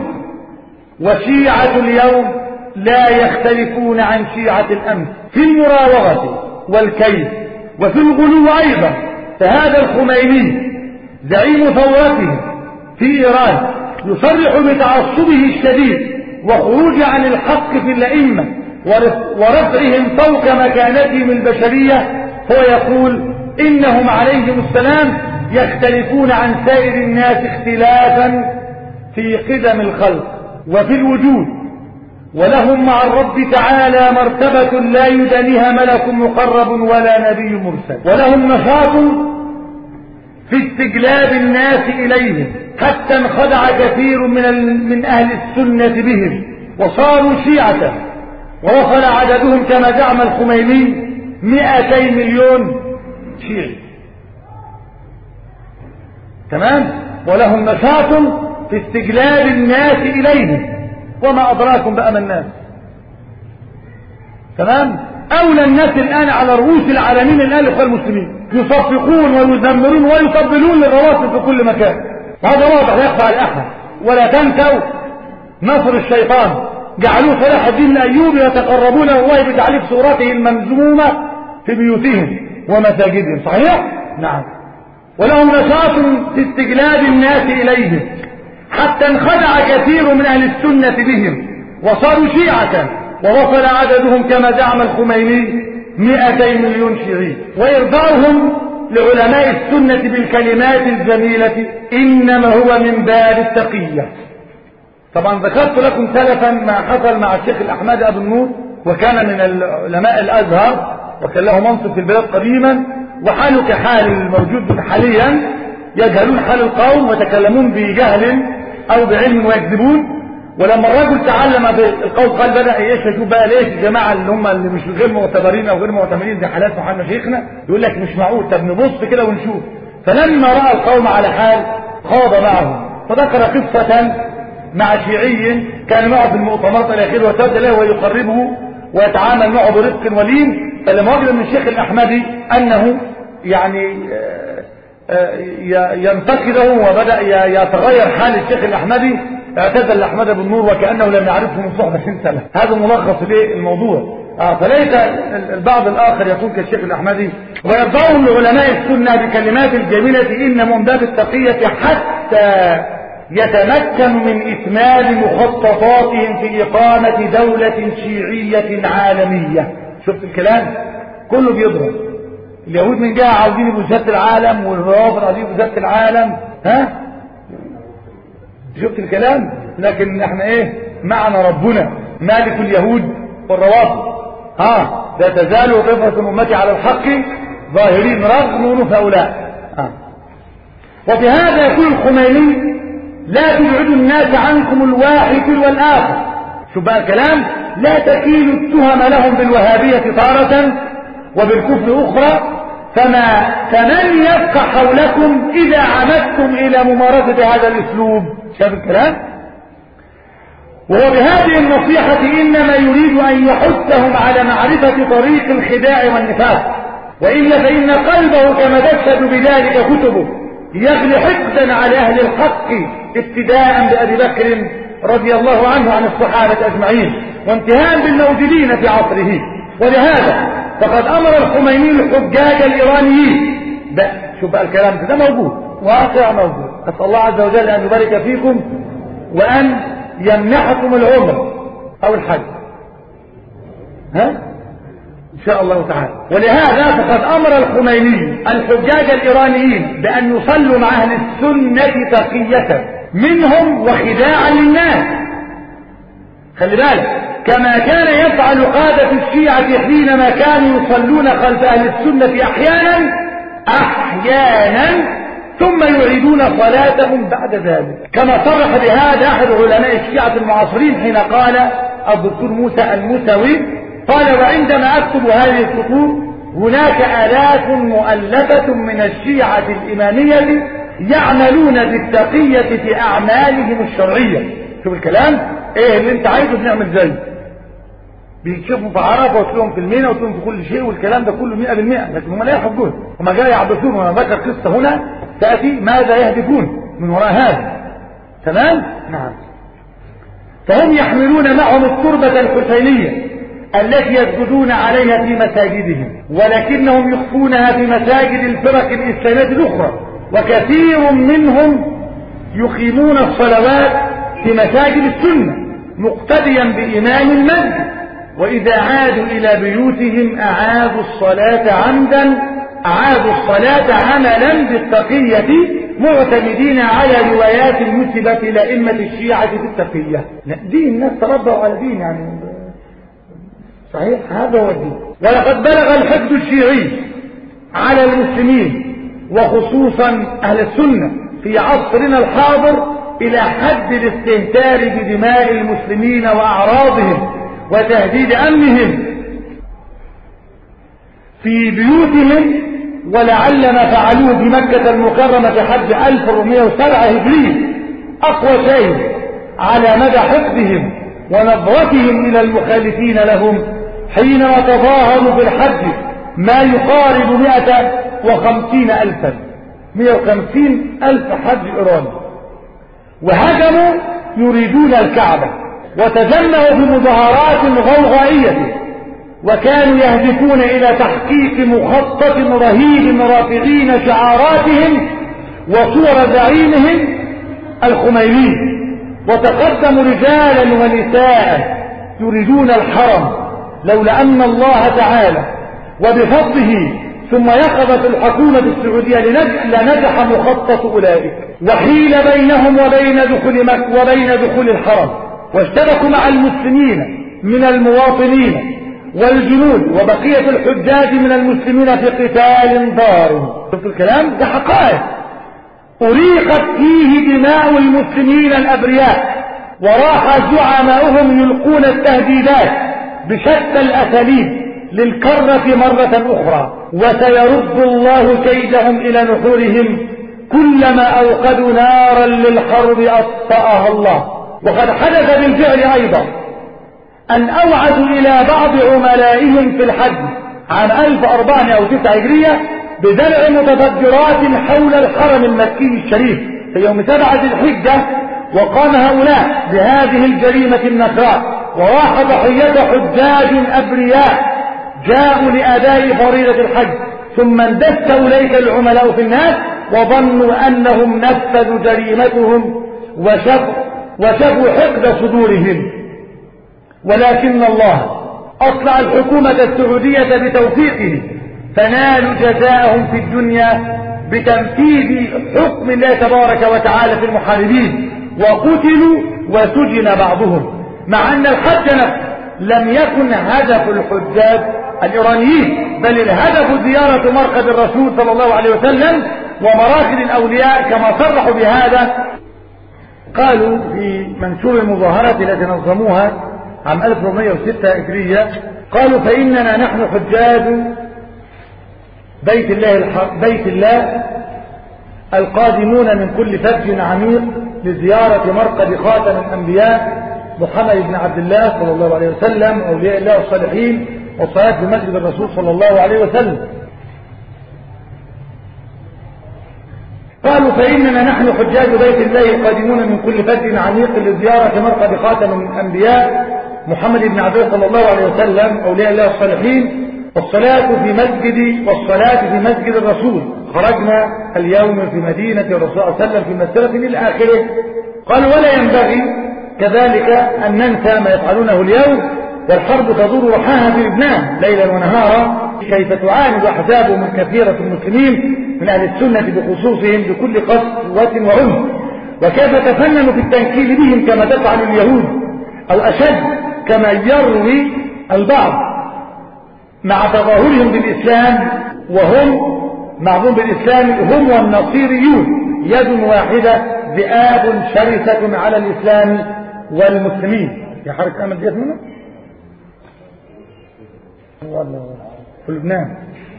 وشيعة اليوم لا يختلفون عن شيعة الأمس في المراوغة والكيد وفي الغلو أيضا. فهذا الخميني زعيم ثورته في إيران يصرح بتعصبه الشديد وخروج عن الحق في الأئمة ورفعهم فوق مكانتهم البشرية. هو يقول إنهم عليهم السلام يختلفون عن سائر الناس اختلافا في قدم الخلق وفي الوجود ولهم مع الرب تعالى مرتبة لا يدانيها ملك مقرب ولا نبي مرسل. ولهم نشاط في استجلاب الناس إليهم حتى انخدع كثير من, من أهل السنة بهم وصاروا شيعة ووصل عددهم كما زعم الخميني مئتي مليون شيعي. تمام. ولهم نشاط في استجلاب الناس إليهم وما أدراكم بأم الناس. تمام. أولى الناس الآن على رؤوس العالمين الآن الإخوة المسلمين يصفقون ويزمرون ويطبلون للرواتب في كل مكان. هذا واضح لا يخفى على أحد. ولا تنسوا نصر الشيطان جعلوه صلاح الدين الأيوبي يتقربون الله بتعليق صورته المنزومة في بيوتهم ومساجدهم. صحيح؟ نعم. ولهم نشاط في استجلاب الناس إليهم حتى انخدع كثير من أهل السنة بهم وصاروا شيعة ووصل عددهم كما زعم الخميني مئتي مليون شيعي. وإرضاؤهم لعلماء السنة بالكلمات الجميلة إنما هو من باب التقية. طبعا ذكرت لكم سلفا ما حصل مع الشيخ الأحمد أبو النور وكان من العلماء الأزهر وكان له منصب في البلاد قديما وحاله كحال الموجود حاليا يجهلون حال القوم ويتكلمون بجهل أو بعلم ويكذبون. ولما الرجل تعلم بالقول قال بدأ ايش يشوف بقى ليش الجماعة اللي هم اللي مش غير معتبرين او غير معتمدين زي حالات محمد شيخنا يقول لك مش معقول طب نبص كده ونشوف. فلما رأى القوم على حال خاض معهم فذكر قصة مع شيعي كان معه في المؤتمرات الى اخره وسد له ويقربه ويتعامل معه برفق ولين. فلما وجد من الشيخ الأحمدي أنه يعني ينتقده وبدأ يتغير حال الشيخ الأحمدي اعتزل الأحمد بن نور وكأنه لم يعرفه من صحبة سنة. هذا ملخص ليه الموضوع. آه فليس البعض الآخر يكون كالشيخ الأحمدي ويرضاهم لعلماء السنة بكلمات الجميلة إن من باب التقية حتى يتمكن من إتمام مخططاتهم في إقامة دولة شيعية عالمية. شفت الكلام كله بيضرب. اليهود من جهة عاوزين يبقوا سيادة العالم، والروافض عاوزين يبقوا سيادة العالم. ها شفت الكلام؟ لكن احنا ايه معنا ربنا مالك اليهود والروافض. ها لا تزال طائفة أمتي على الحق ظاهرين رغم أنوف هؤلاء. ها وبهذا يقول الخميني لا تبعدوا الناس عنكم الواحد والآخر. شو بقى الكلام؟ لا تكيلوا التهم لهم بالوهابية تارة وبالكفر أخرى، فما فمن يبقى حولكم إذا عمدتم إلى ممارسة هذا الأسلوب. شايف الكلام؟ وهو بهذه النصيحة إنما يريد أن يحثهم على معرفة طريق الخداع والنفاق، وإلا فإن قلبه كما تشهد بذلك كتبه يغلي حقدا على أهل الحق ابتداء بأبي بكر رضي الله عنه عن الصحابة أجمعين وانتهاء بالموجودين في عصره. ولهذا فقد أمر الخميني الحجاج الإيرانيين بقى شوف بقى الكلام ده موجود واقع موجود. أسأل الله عز وجل أن يبارك فيكم وأن يمنحكم العمر أو الحج ها إن شاء الله تعالى. ولهذا فقد أمر الخميني الحجاج الإيرانيين بأن يصلوا مع أهل السنة تقية منهم وخداعا للناس. خلي بالك كما كان يفعل قادة الشيعة حينما كانوا يصلون خلف أهل السنة أحيانا أحيانا ثم يعيدون صلاتهم بعد ذلك، كما صرح بهذا أحد علماء الشيعة المعاصرين حين قال الدكتور موسى الموسوي قال وعندما أكتب هذه السطور هناك آلاف مؤلفة من الشيعة الإمامية يعملون بالتقية في أعمالهم الشرعية. شوف الكلام ايه اللي انت عايزه بنعمل زيه، بيشوفوا في عرفه وتلاقيهم في المينا وتلاقيهم في كل شيء والكلام ده كله مئة بالمئة، لكن هم لا يحبون. هم جاي يعبثون. وانا ذكر قصه هنا تاتي ماذا يهدفون من وراء هذا. تمام؟ نعم. فهم يحملون معهم التربة الحسينية التي يسجدون عليها في مساجدهم، ولكنهم يخفونها في مساجد الفرق الإسلامية الأخرى، وكثير منهم يقيمون الصلوات في مساجد السنة مقتديا بإمام المسجد، وإذا عادوا إلى بيوتهم أعادوا الصلاة عمدا أعادوا الصلاة عملا بالتقية معتمدين على روايات النسبة لأئمة الشيعة في التقية. دين الناس تربوا على دين يعني صحيح هذا هو الدين. ولقد بلغ الحقد الشيعي على المسلمين وخصوصا أهل السنة في عصرنا الحاضر إلى حد الاستهتار بدماء المسلمين وأعراضهم وتهديد أمنهم في بيوتهم، ولعل ما فعلوه في مكة المكرمة في حج ألف وأربعمائة وسبعة هجري أقوى شيء على مدى حقدهم ونظرتهم إلى المخالفين لهم حينما تظاهروا في الحج ما يقارب مئة وخمسين ألفا مئة وخمسين ألف حج إيراني، وهجموا يريدون الكعبة وتجمعوا بمظاهرات غوغائية، وكانوا يهدفون إلى تحقيق مخطط رهيب رافعين شعاراتهم وصور زعيمهم الخميني، وتقدموا رجالا ونساء يريدون الحرم، لولا أن الله تعالى وبفضله ثم يقظت الحكومة السعودية لنجح مخطط أولئك، وحيل بينهم وبين دخول مكة وبين دخول الحرم، واشتبكوا مع المسلمين من المواطنين والجنود وبقية الحجاج من المسلمين في قتال ضار. شوف الكلام ده حقائق أريقت فيه دماء المسلمين الأبرياء، وراح زعماؤهم يلقون التهديدات بشتى الأساليب للكرة مرة أخرى، وسيرد الله كيدهم إلى نحورهم كلما أوقدوا نارا للحرب أطفأها الله. وقد حدث بالفعل أيضا أن أوعدوا إلى بعض عملائهم في الحج عام ألف وأربعمائة أو تسعة هجرية بزرع متفجرات حول الحرم المكي الشريف في يوم سبعة الحجة، وقام هؤلاء بهذه الجريمة النكراء وراح ضحية حجاج أبرياء جاءوا لأداء فريضة الحج، ثم اندس إليك العملاء في الناس وظنوا أنهم نفذوا جريمتهم وشفوا, وشفوا حقد صدورهم، ولكن الله أطلع الحكومة السعودية بتوفيقه فنالوا جزاءهم في الدنيا بتنفيذ حكم الله تبارك وتعالى في المحاربين، وقتلوا وسجن بعضهم، مع أن الحج نفسه لم يكن هدف الحجاج الإيرانيين، بل الهدف زيارة مرقد الرسول صلى الله عليه وسلم ومراكز الأولياء كما صرحوا بهذا. قالوا في منشور المظاهرة التي نظموها عام ألف وأربعمائة وستة هجرية، قالوا فإننا نحن حجاج بيت الله, بيت الله القادمون من كل فج عميق لزيارة مرقد خاتم الأنبياء محمد بن عبد الله صلى الله عليه وسلم أولياء الله الصالحين والصلاة في مسجد الرسول صلى الله عليه وسلم. قالوا فإننا نحن حجاج بيت الله القادمون من كل فج عميق لزيارة مرقد خاتم الأنبياء محمد بن عبد الله صلى الله عليه وسلم أولياء الله الصالحين والصلاة في مسجد والصلاة في مسجد الرسول. خرجنا اليوم في مدينة الرسول صلى الله عليه وسلم في مسيرة إلى آخره. قال ولا ينبغي كذلك أن ننسى ما يفعلونه اليوم، والحرب تدور رحاها في لبنان ليلا ونهارا، كيف تعاند أحزاب من كثيرة المسلمين من أهل السنة بخصوصهم بكل قسوة وعنف، وكيف تفننوا في التنكيل بهم كما تفعل اليهود أو أشد كما يروي البعض، مع تظاهرهم بالإسلام وهم معظوم بالإسلام هم والنصيريون يد واحدة ذئاب شرسة على الإسلام والمسلمين. يا حركة أمل جيت منه في لبنان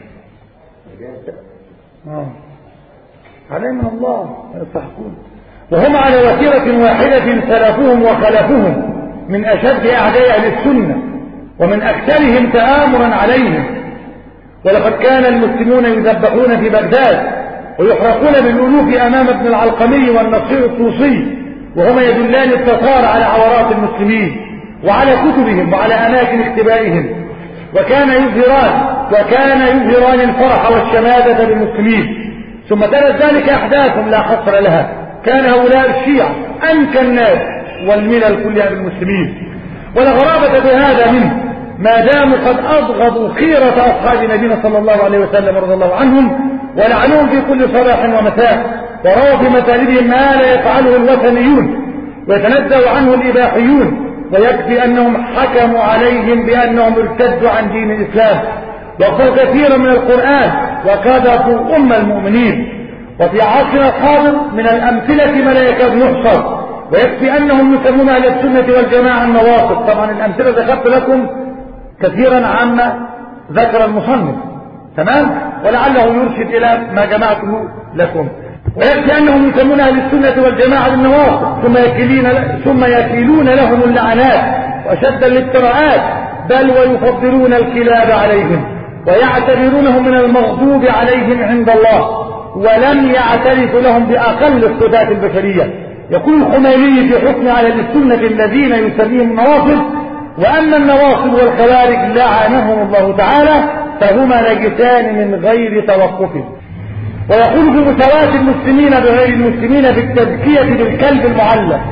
آه. عليه من الله يستحقون، وهم على وتيرة واحدة سلفهم وخلفهم من أشد أعداء أهل السنة ومن أكثرهم تآمرا عليهم. ولقد كان المسلمون يذبحون في بغداد ويحرقون بالألوف أمام ابن العلقمي والنصير الطوسي، وهما يدلان التتار على عورات المسلمين وعلى كتبهم وعلى أماكن اختبائهم، وكان يظهران وكان يظهران الفرح والشماتة بالمسلمين. ثم تلت ذلك أحداث لا حصر لها. كان هؤلاء الشيعة أنكى الناس والملل كلها بالمسلمين، ولا غرابة بهذا منه ما داموا قد أبغضوا خيرة أصحاب نبينا صلى الله عليه وسلم رضي الله عنهم ولعنوهم في كل صباح ومساء، ورووا في مساجدهم ما لا يفعله الوثنيون ويتنزه عنه الإباحيون، ويكفي أنهم حكموا عليهم بأنهم ارتدوا عن دين الإسلام وقفوا كثيرا من القرآن وكذبوا أم المؤمنين. وفي عصرنا الحاضر من الأمثلة ما لا يكاد يحصر، ويكفي أنهم يسمون أهل السنة والجماعة النواصب. طبعا الأمثلة ذكرت لكم كثيرا عما ذكر المصنف، تمام، ولعله يرشد إلى ما جمعته لكم. ويكفي أنهم يسمون أهل السنة والجماعة بالنواصب ثم يكيلون ثم يكيلون لهم اللعنات وأشد الافتراءات، بل ويفضلون الكلاب عليهم ويعتبرونهم من المغضوب عليهم عند الله، ولم يعترفوا لهم بأقل الصفات البشرية. يقول الخميني في حكم على السنة الذين يسميهم النواصب: وأما النواصب والخوارج لعنهم الله تعالى فهما نجسان من غير توقف. ويقول في مساواة المسلمين بغير المسلمين في التزكية بالكلب المعلم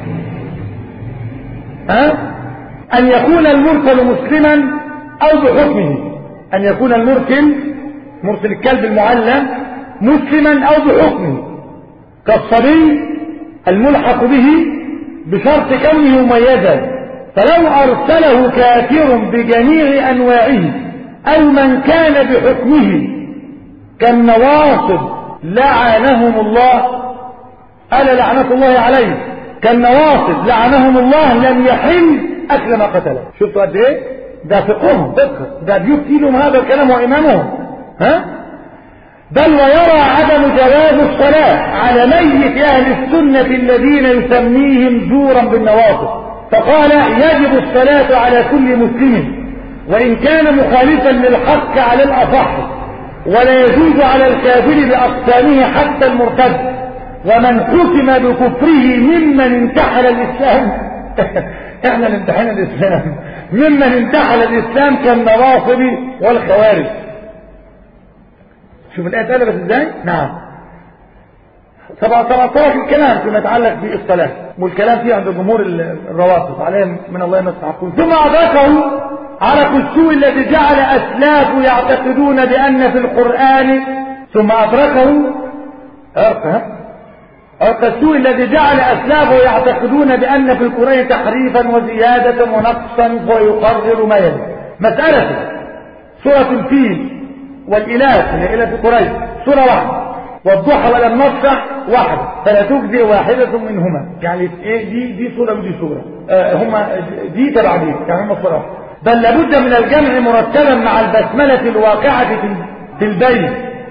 ها؟ أن يكون المرسل مسلما أو بحكمه، أن يكون المرسل مرسل الكلب المعلم مسلما أو بحكمه، كالصبي الملحق به بشرط كونه مميزا، فلو أرسله كافر بجميع أنواعه أو من كان بحكمه كالنواصب لعنهم الله، ألا لعنة الله عليه، كالنواصب لعنهم الله لم يحل أكل ما قتله. شفتوا قد إيه؟ ده فقههم ده بيفتي لهم هذا الكلام وإمامهم ها؟ بل ويرى عدم جواز الصلاة على ميت أهل السنة الذين يسميهم زورا بالنواصب، فقال يجب الصلاة على كل مسلم وإن كان مخالفا للحق على الأصح، ولا يجوز على الكافر بأقسامه حتى المرتد، ومن حكم بكفره ممن انتحل الإسلام احنا نمتحن الاسلام، ممن امتحن الاسلام كالنواصبي والخوارج. شوف الايه اتقلبت ازاي. نعم طبعا طبعا طرق الكلام فيما يتعلق بالصلاه، والكلام فيه عند جمهور الروافض عليهم من الله ما يستحقون. ثم أدركه عرق السوء الذي جعل أسلافه يعتقدون بأن في القرآن ثم أدركه عرق عرق السوء الذي جعل أسلافه يعتقدون بأن في القرآن تحريفا وزيادة ونقصا ويقرر ما يلي. مسألة سورة الفيل والإله اللي إله قريش سورة واحدة، والضحى ولم نصح واحدة، فلا تجزي واحدة منهما. يعني ايه دي دي سورة ودي سورة، آه هما دي تبع دي، يعني هما سورة واحدة. بل لابد من الجمع مرتبا مع البسملة الواقعة في في البين.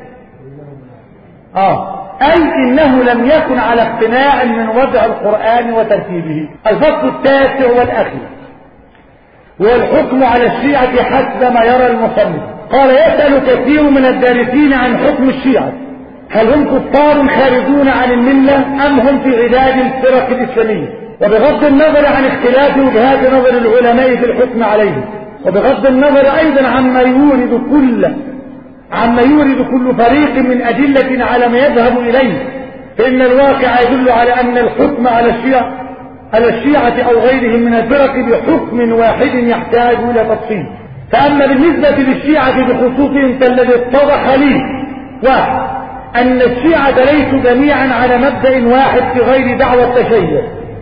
اه اي انه لم يكن على اقتناع من وضع القرآن وترتيبه. الفصل التاسع والاخير والحكم على الشيعة حسب ما يرى المصنف. قال يسأل كثير من الدارسين عن حكم الشيعة، هل هم كفار خارجون عن الملة أم هم في عداد الفرق الإسلامية؟ وبغض النظر عن اختلاف وجهات نظر العلماء في الحكم عليهم، وبغض النظر أيضا عما يورد كل عما يورد كل فريق من أدلة على ما يذهب إليه، فإن الواقع يدل على أن الحكم على الشيعة على الشيعة أو غيرهم من الفرق بحكم واحد يحتاج إلى تفصيل. فأما بالنسبة للشيعة بخصوصهم فالذي اتضح لي واحد أن الشيعة ليسوا جميعا على مبدأ واحد في غير دعوة التشيع،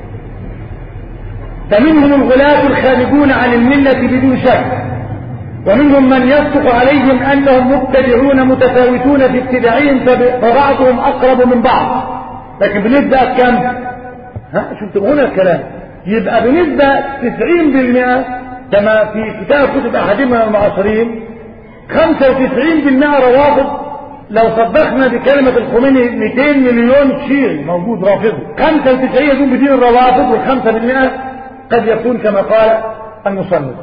فمنهم الغلاة الخارجون عن الملة بدون شك، ومنهم من يصدق عليهم أنهم مبتدعون متفاوتون في ابتداعهم فبعضهم أقرب من بعض. لكن بنسبة كم؟ ها شفتوا هنا الكلام، يبقى بنسبة تسعين بالمئة كما في كتاب كتب أحدهم من المعاصرين، خمسة وتسعين بالمئة روافض. لو صدقنا بكلمة الخميني مئتين مليون شيعي موجود رافضي. خمسة وتسعين يكون بدين الروافض، والخمسة بالمئة قد يكون كما قال المصنف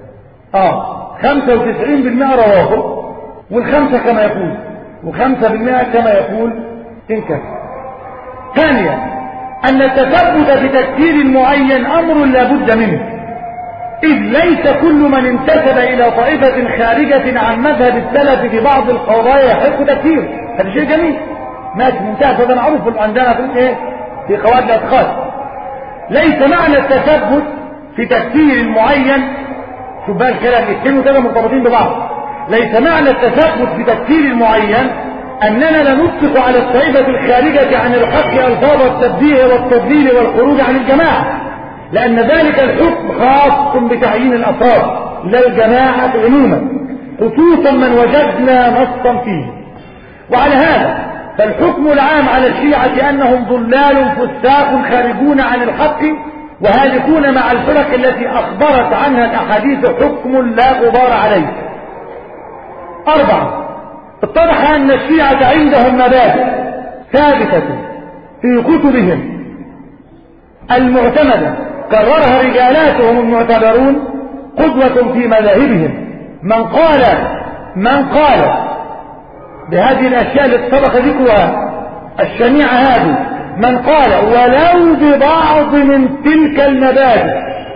اه خمسة وتسعين بالمئة روافض، والخمسة كما يقول، وخمسة بالمئة كما يقول إنكار. ثانيا أن التثبت بتكفير معين أمر لا بد منه، إذ ليس كل من انتسب إلى طائفة خارجة عن مذهب السلف في بعض القضايا يحق تكفير. هذا شيء جميل ماشي ممتاز، هذا معروف عندنا في ايه في قواعد الاعتقاد. ليس معنى التثبت في تكفير معين، شوف بقى الكلام الاثنين كده مرتبطين ببعض. ليس معنى التثبت في تكفير معين أننا لا نطلق على الطائفة الخارجة عن الحق ألفاظ التبديع والتضليل والخروج عن الجماعة، لأن ذلك الحكم خاص بتعيين الأفراد لا الجماعة عموما، خصوصا من وجدنا نصا فيه. وعلى هذا فالحكم العام على الشيعة أنهم ضلال فساق خارجون عن الحق وهالكون مع الفرق التي أخبرت عنها الأحاديث حكم لا غبار عليه. أربعة اتضح أن الشيعة عندهم مبادئ ثابتة في كتبهم المعتمدة كررها رجالاتهم المعتبرون قدوة في مذاهبهم. من قال من قال بهذه الأشياء التي سبق ذكرها الشنيعة هذه، من قال ولو ببعض من تلك المبادئ،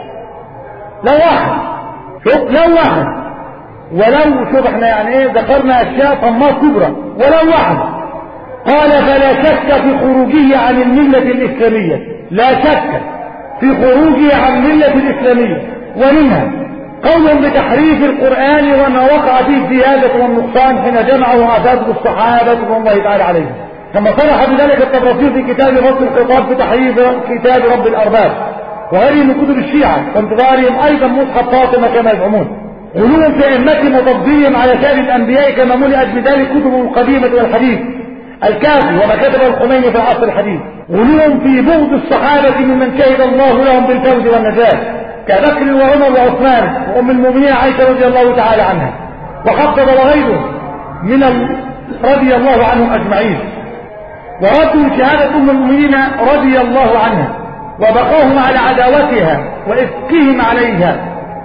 لو واحد شوف لو واحد ولو شوف احنا يعني ايه ذكرنا أشياء طماط كبرى، ولو واحد قال فلا شك في خروجه عن الملة الإسلامية، لا شك في خروجه عن الملة الإسلامية. ومنها قول بتحريف القرآن وما وقع فيه الزيادة والنقصان حين جمعه عدد الصحابة رضي الله تعالى عليهم، كما صرح بذلك التفاصيل في كتاب فصل الخطاب بتحريف كتاب رب الأرباب وغيره من كتب الشيعة، وانتظارهم أيضا مصحف فاطمة كما يزعمون. غلو في أئمتهم وتفضيلهم على سائر الأنبياء كما ملئت بذلك كتبهم القديمة والحديث الكافي وما كتبه الخميني في العصر الحديث. غلو في بغض الصحابة ممن شهد الله لهم بالفوز والنجاة كبكر وعمر وعثمان وأم المؤمنين عائشة رضي الله تعالى عنها، وحفظ وغيره من رضي الله عنهم أجمعين، وردوا شهادة أم المؤمنين رضي الله عنها وبقوهم على عداوتها وإفكهم عليها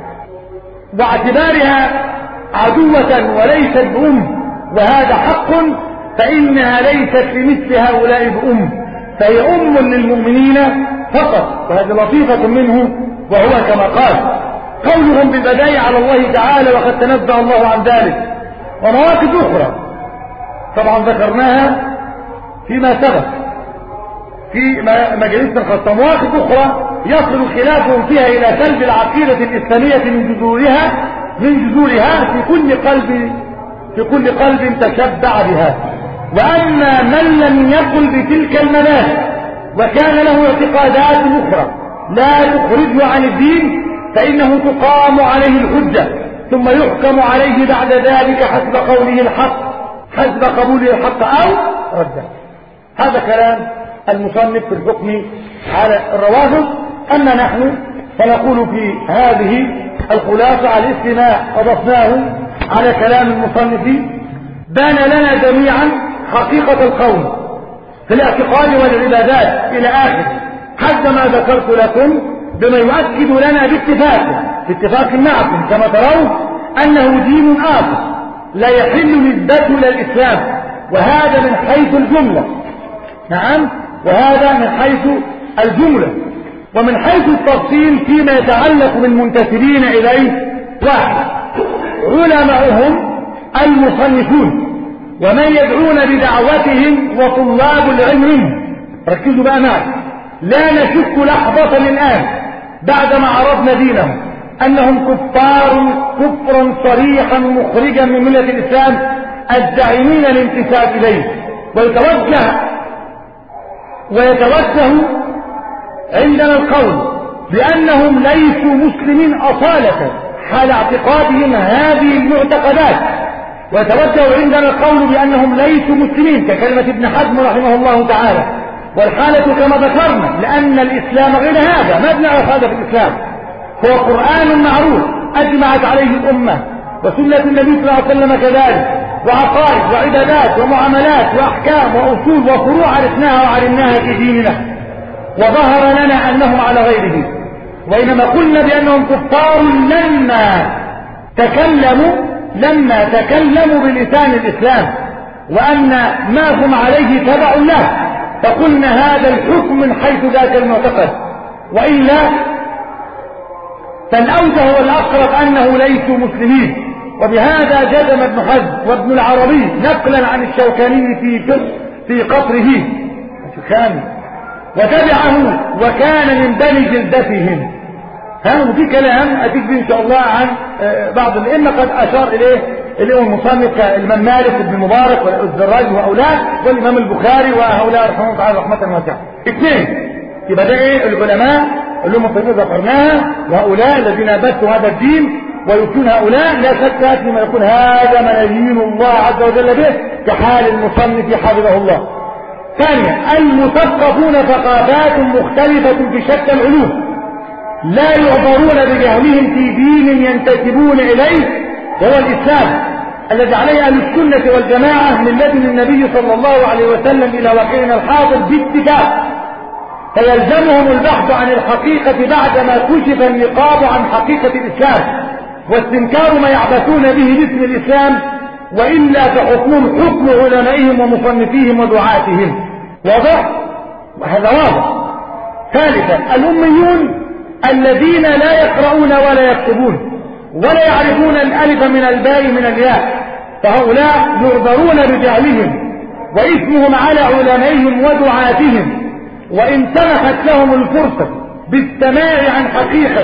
واعتبارها عدوة وليست بأم، وهذا حق، فإنها ليست لمثل هؤلاء بأم، فهي أم للمؤمنين فقط. وهذه لطيفة منه، وهو كما قال قولهم بالبداية على الله تعالى وقد تنبأ الله عن ذلك. ومواقف أخرى طبعا ذكرناها فيما سبق في مجالسنا الخاصة. مواقف أخرى يصل خلافهم فيها إلى سلب العقيدة الإسلامية من جذورها من جذورها في كل قلب في كل قلب تشبع بها. وأما من لم يقل بتلك المبادئ وكان له اعتقادات أخرى لا تخرجه عن الدين فإنه تقام عليه الحجة ثم يحكم عليه بعد ذلك حسب قوله الحق حسب قبوله الحق أو رده. هذا كلام المصنف في الحكم على الروافض. أما نحن فنقول في هذه الخلاصة على الاستماع أضفناه على كلام المصنف. بان لنا جميعا حقيقة القول في الاعتقاد والعبادات إلى آخر حد ما ذكرت لكم، بما يؤكد لنا باتفاق باتفاق معكم كما ترون أنه دين آخر لا يحل نسبته إلى الإسلام، وهذا من حيث الجملة. نعم، وهذا من حيث الجملة. ومن حيث التفصيل فيما يتعلق بالمنتسبين إليه، واحد علماؤهم المصنفون ومن يدعون بدعوتهم وطلاب العلم منهم. ركزوا بقى معي، لا نشك لحظة الآن بعدما عرفنا دينهم أنهم كفار كفرا صريحا مخرجا من ملة الإسلام الداعمين الانتساب إليه. ويتوجه ويتوجه عندنا القول بأنهم ليسوا مسلمين أصالة حال اعتقادهم هذه المعتقدات، ويتوجه عندنا القول بأنهم ليسوا مسلمين ككلمة ابن حزم رحمه الله تعالى. والحالة كما ذكرنا لأن الإسلام غير هذا، مبنى على هذا في الإسلام هو قرآن معروف أجمعت عليه الأمة، وسنة النبي صلى الله عليه وسلم كذلك، وعقائد وعبادات ومعاملات وأحكام وأصول وفروع عرفناها وعلمناها في ديننا، وظهر لنا أنهم على غيره. وإنما قلنا بأنهم كفار لما تكلموا لما تكلموا بلسان الإسلام، وأن ما هم عليه تبع له، فقلنا هذا الحكم من حيث ذاك المعتقد. وإلا فالأوجه والأقرب أنه ليسوا مسلمين. وبهذا جزم ابن حزم وابن العربي نقلا عن الشوكاني في في قطره الشوكاني وتبعه وكان من بني جلدتهم. ها وفي كلام أتيك به إن شاء الله عن بعض الأئمة قد أشار إليه الإمام المصنف كالإمام مالك بن المبارك والزراج وأولاد والإمام البخاري وهؤلاء رحمه الله تعالى رحمة واسعة. اثنين، يبقى ده إيه العلماء اللي هم الطريقة ذكرناها، وهؤلاء الذين بثوا هذا الدين ويكون هؤلاء لا شك فيما يكون هذا من دين الله عز وجل به كحال المصنف حفظه الله. ثانيا، المثقفون ثقافات مختلفة في شتى العلوم لا يعذرون بجهلهم في دين ينتسبون إليه وهو الإسلام الذي عليه أهل السنة والجماعة من لدن النبي صلى الله عليه وسلم إلى واقعنا الحاضر باتفاق. فيلزمهم البحث عن الحقيقة بعدما كشف النقاب عن حقيقة الإسلام واستنكار ما يعبثون به باسم الإسلام، وإلا فحكمهم حكم علمائهم ومصنفيهم ودعاتهم. واضح؟ وهذا واضح. ثالثا، الأميون الذين لا يقرؤون ولا يكتبون ولا يعرفون الألف من الباء من الياء، فهؤلاء يعذرون بجهلهم وإثمهم على علمائهم ودعاتهم، وإن سمحت لهم الفرصة بالسماع عن حقيقة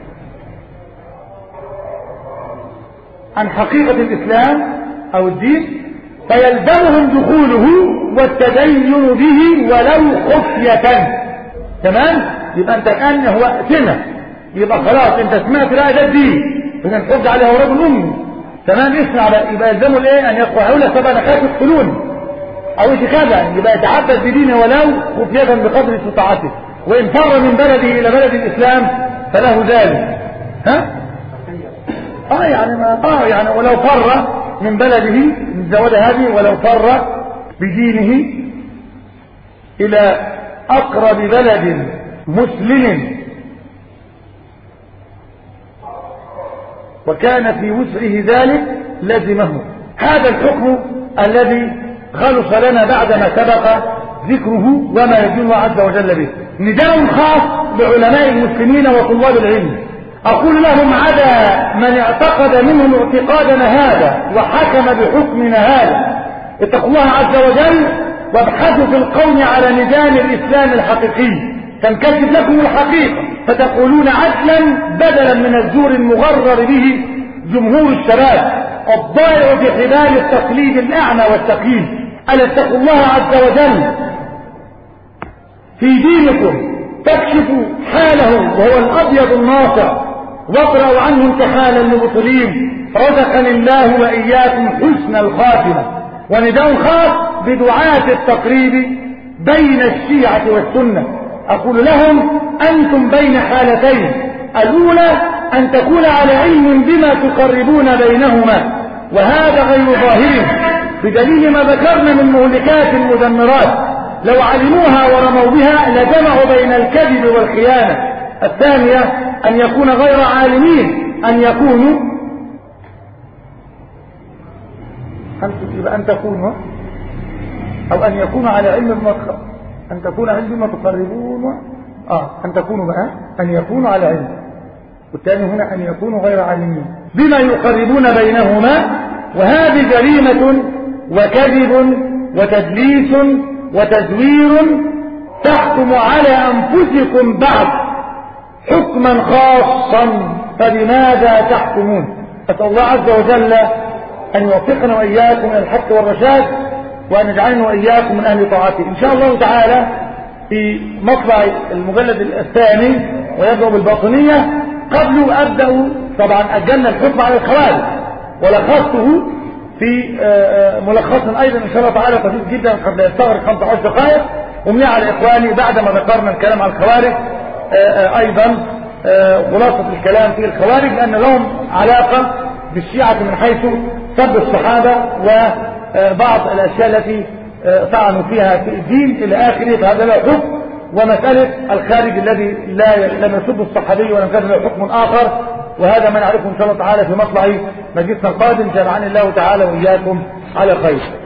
عن حقيقة الإسلام أو الدين فيلزمهم دخوله والتدين به ولو خفية. تمام؟ يبقى أنت الآن هو سنة، يبقى خلاص أنت سمعت لا ده الدين فنحج عليه رجل أمي. تمام؟ اسمع بقى، يبقى يلزموا الإيه أن يدخل حول سبع دقائق يدخلون أو كذا، يبقى يتعبد بدينه ولو خفية بقدر استطاعته، وإن فر من بلده إلى بلد الإسلام فله ذلك. ها؟ آه يعني ما آه يعني ولو فر من بلده من زوال هذه ولو فر بدينه إلى أقرب بلد مسلم وكان في وسعه ذلك لزمه. هذا الحكم الذي خلص لنا بعدما سبق ذكره وما يدين عز وجل به. نداء خاص بعلماء المسلمين وطلاب العلم، أقول لهم عدا من اعتقد منهم اعتقادنا هذا وحكم بحكمنا هذا، اتقوا الله عز وجل وابحثوا في القوم على ميزان الإسلام الحقيقي تنكشف لكم الحقيقة، فتقولون عدلا بدلا من الزور المغرر به جمهور الشباب الضائع في حبال التقليد الأعمى والتقييد. ألا اتقوا الله عز وجل في دينكم تكشفوا حاله وهو الأبيض الناصع، واقرأوا عنه انتحال المبطلين، رزقني الله وإياكم حسن الخاتمة. ونداء خاص بدعاة التقريب بين الشيعة والسنة، أقول لهم أنتم بين حالتين، الأولى أن تكون على علم بما تقربون بينهما، وهذا غير ظاهر بدليل ما ذكرنا من مهلكات المدمرات، لو علموها ورموا بها لجمعوا بين الكذب والخيانة. الثانية أن يكون غير عالمين، أن يكونوا أن تكونوا أو أن يكونوا على علم بما أن تكون علم بما تقربون آه أن تكونوا بقى أن يكونوا على علم، والثاني هنا أن يكونوا غير عالمين بما يقربون بينهما، وهذه جريمة وكذب وتدليس وتزوير تحكم على أنفسكم بعد حكما خاصا، فبماذا تحكمون؟ أسأل الله عز وجل أن يوفقنا وإياكم من الحق والرشاد، وأن يجعلنا وإياكم من أهل طاعته إن شاء الله تعالى. في مطلع المجلد الثاني ويبدأ بالباطنية، قبل أبدأ طبعا أجلنا الحكم على الخوارج ولخصته في ملخص أيضا إن شاء الله تعالى خفيف جدا قبل يستغرق خمسة عشر دقائق، ومنع على إخواني بعدما ذكرنا الكلام على الخوارج أيضا خلاصة الكلام في الخوارج، لأن لهم علاقة بالشيعة من حيث سب الصحابة وبعض الأشياء التي طعنوا فيها في الدين إلى آخره، فهذا له حكم. ومسألة الخارج الذي لا لم يسب الصحابي ولم كان له حكم آخر، وهذا ما نعرفه إن شاء الله تعالى في مطلع مجلسنا القادم. جمعني الله تعالى وإياكم على خير.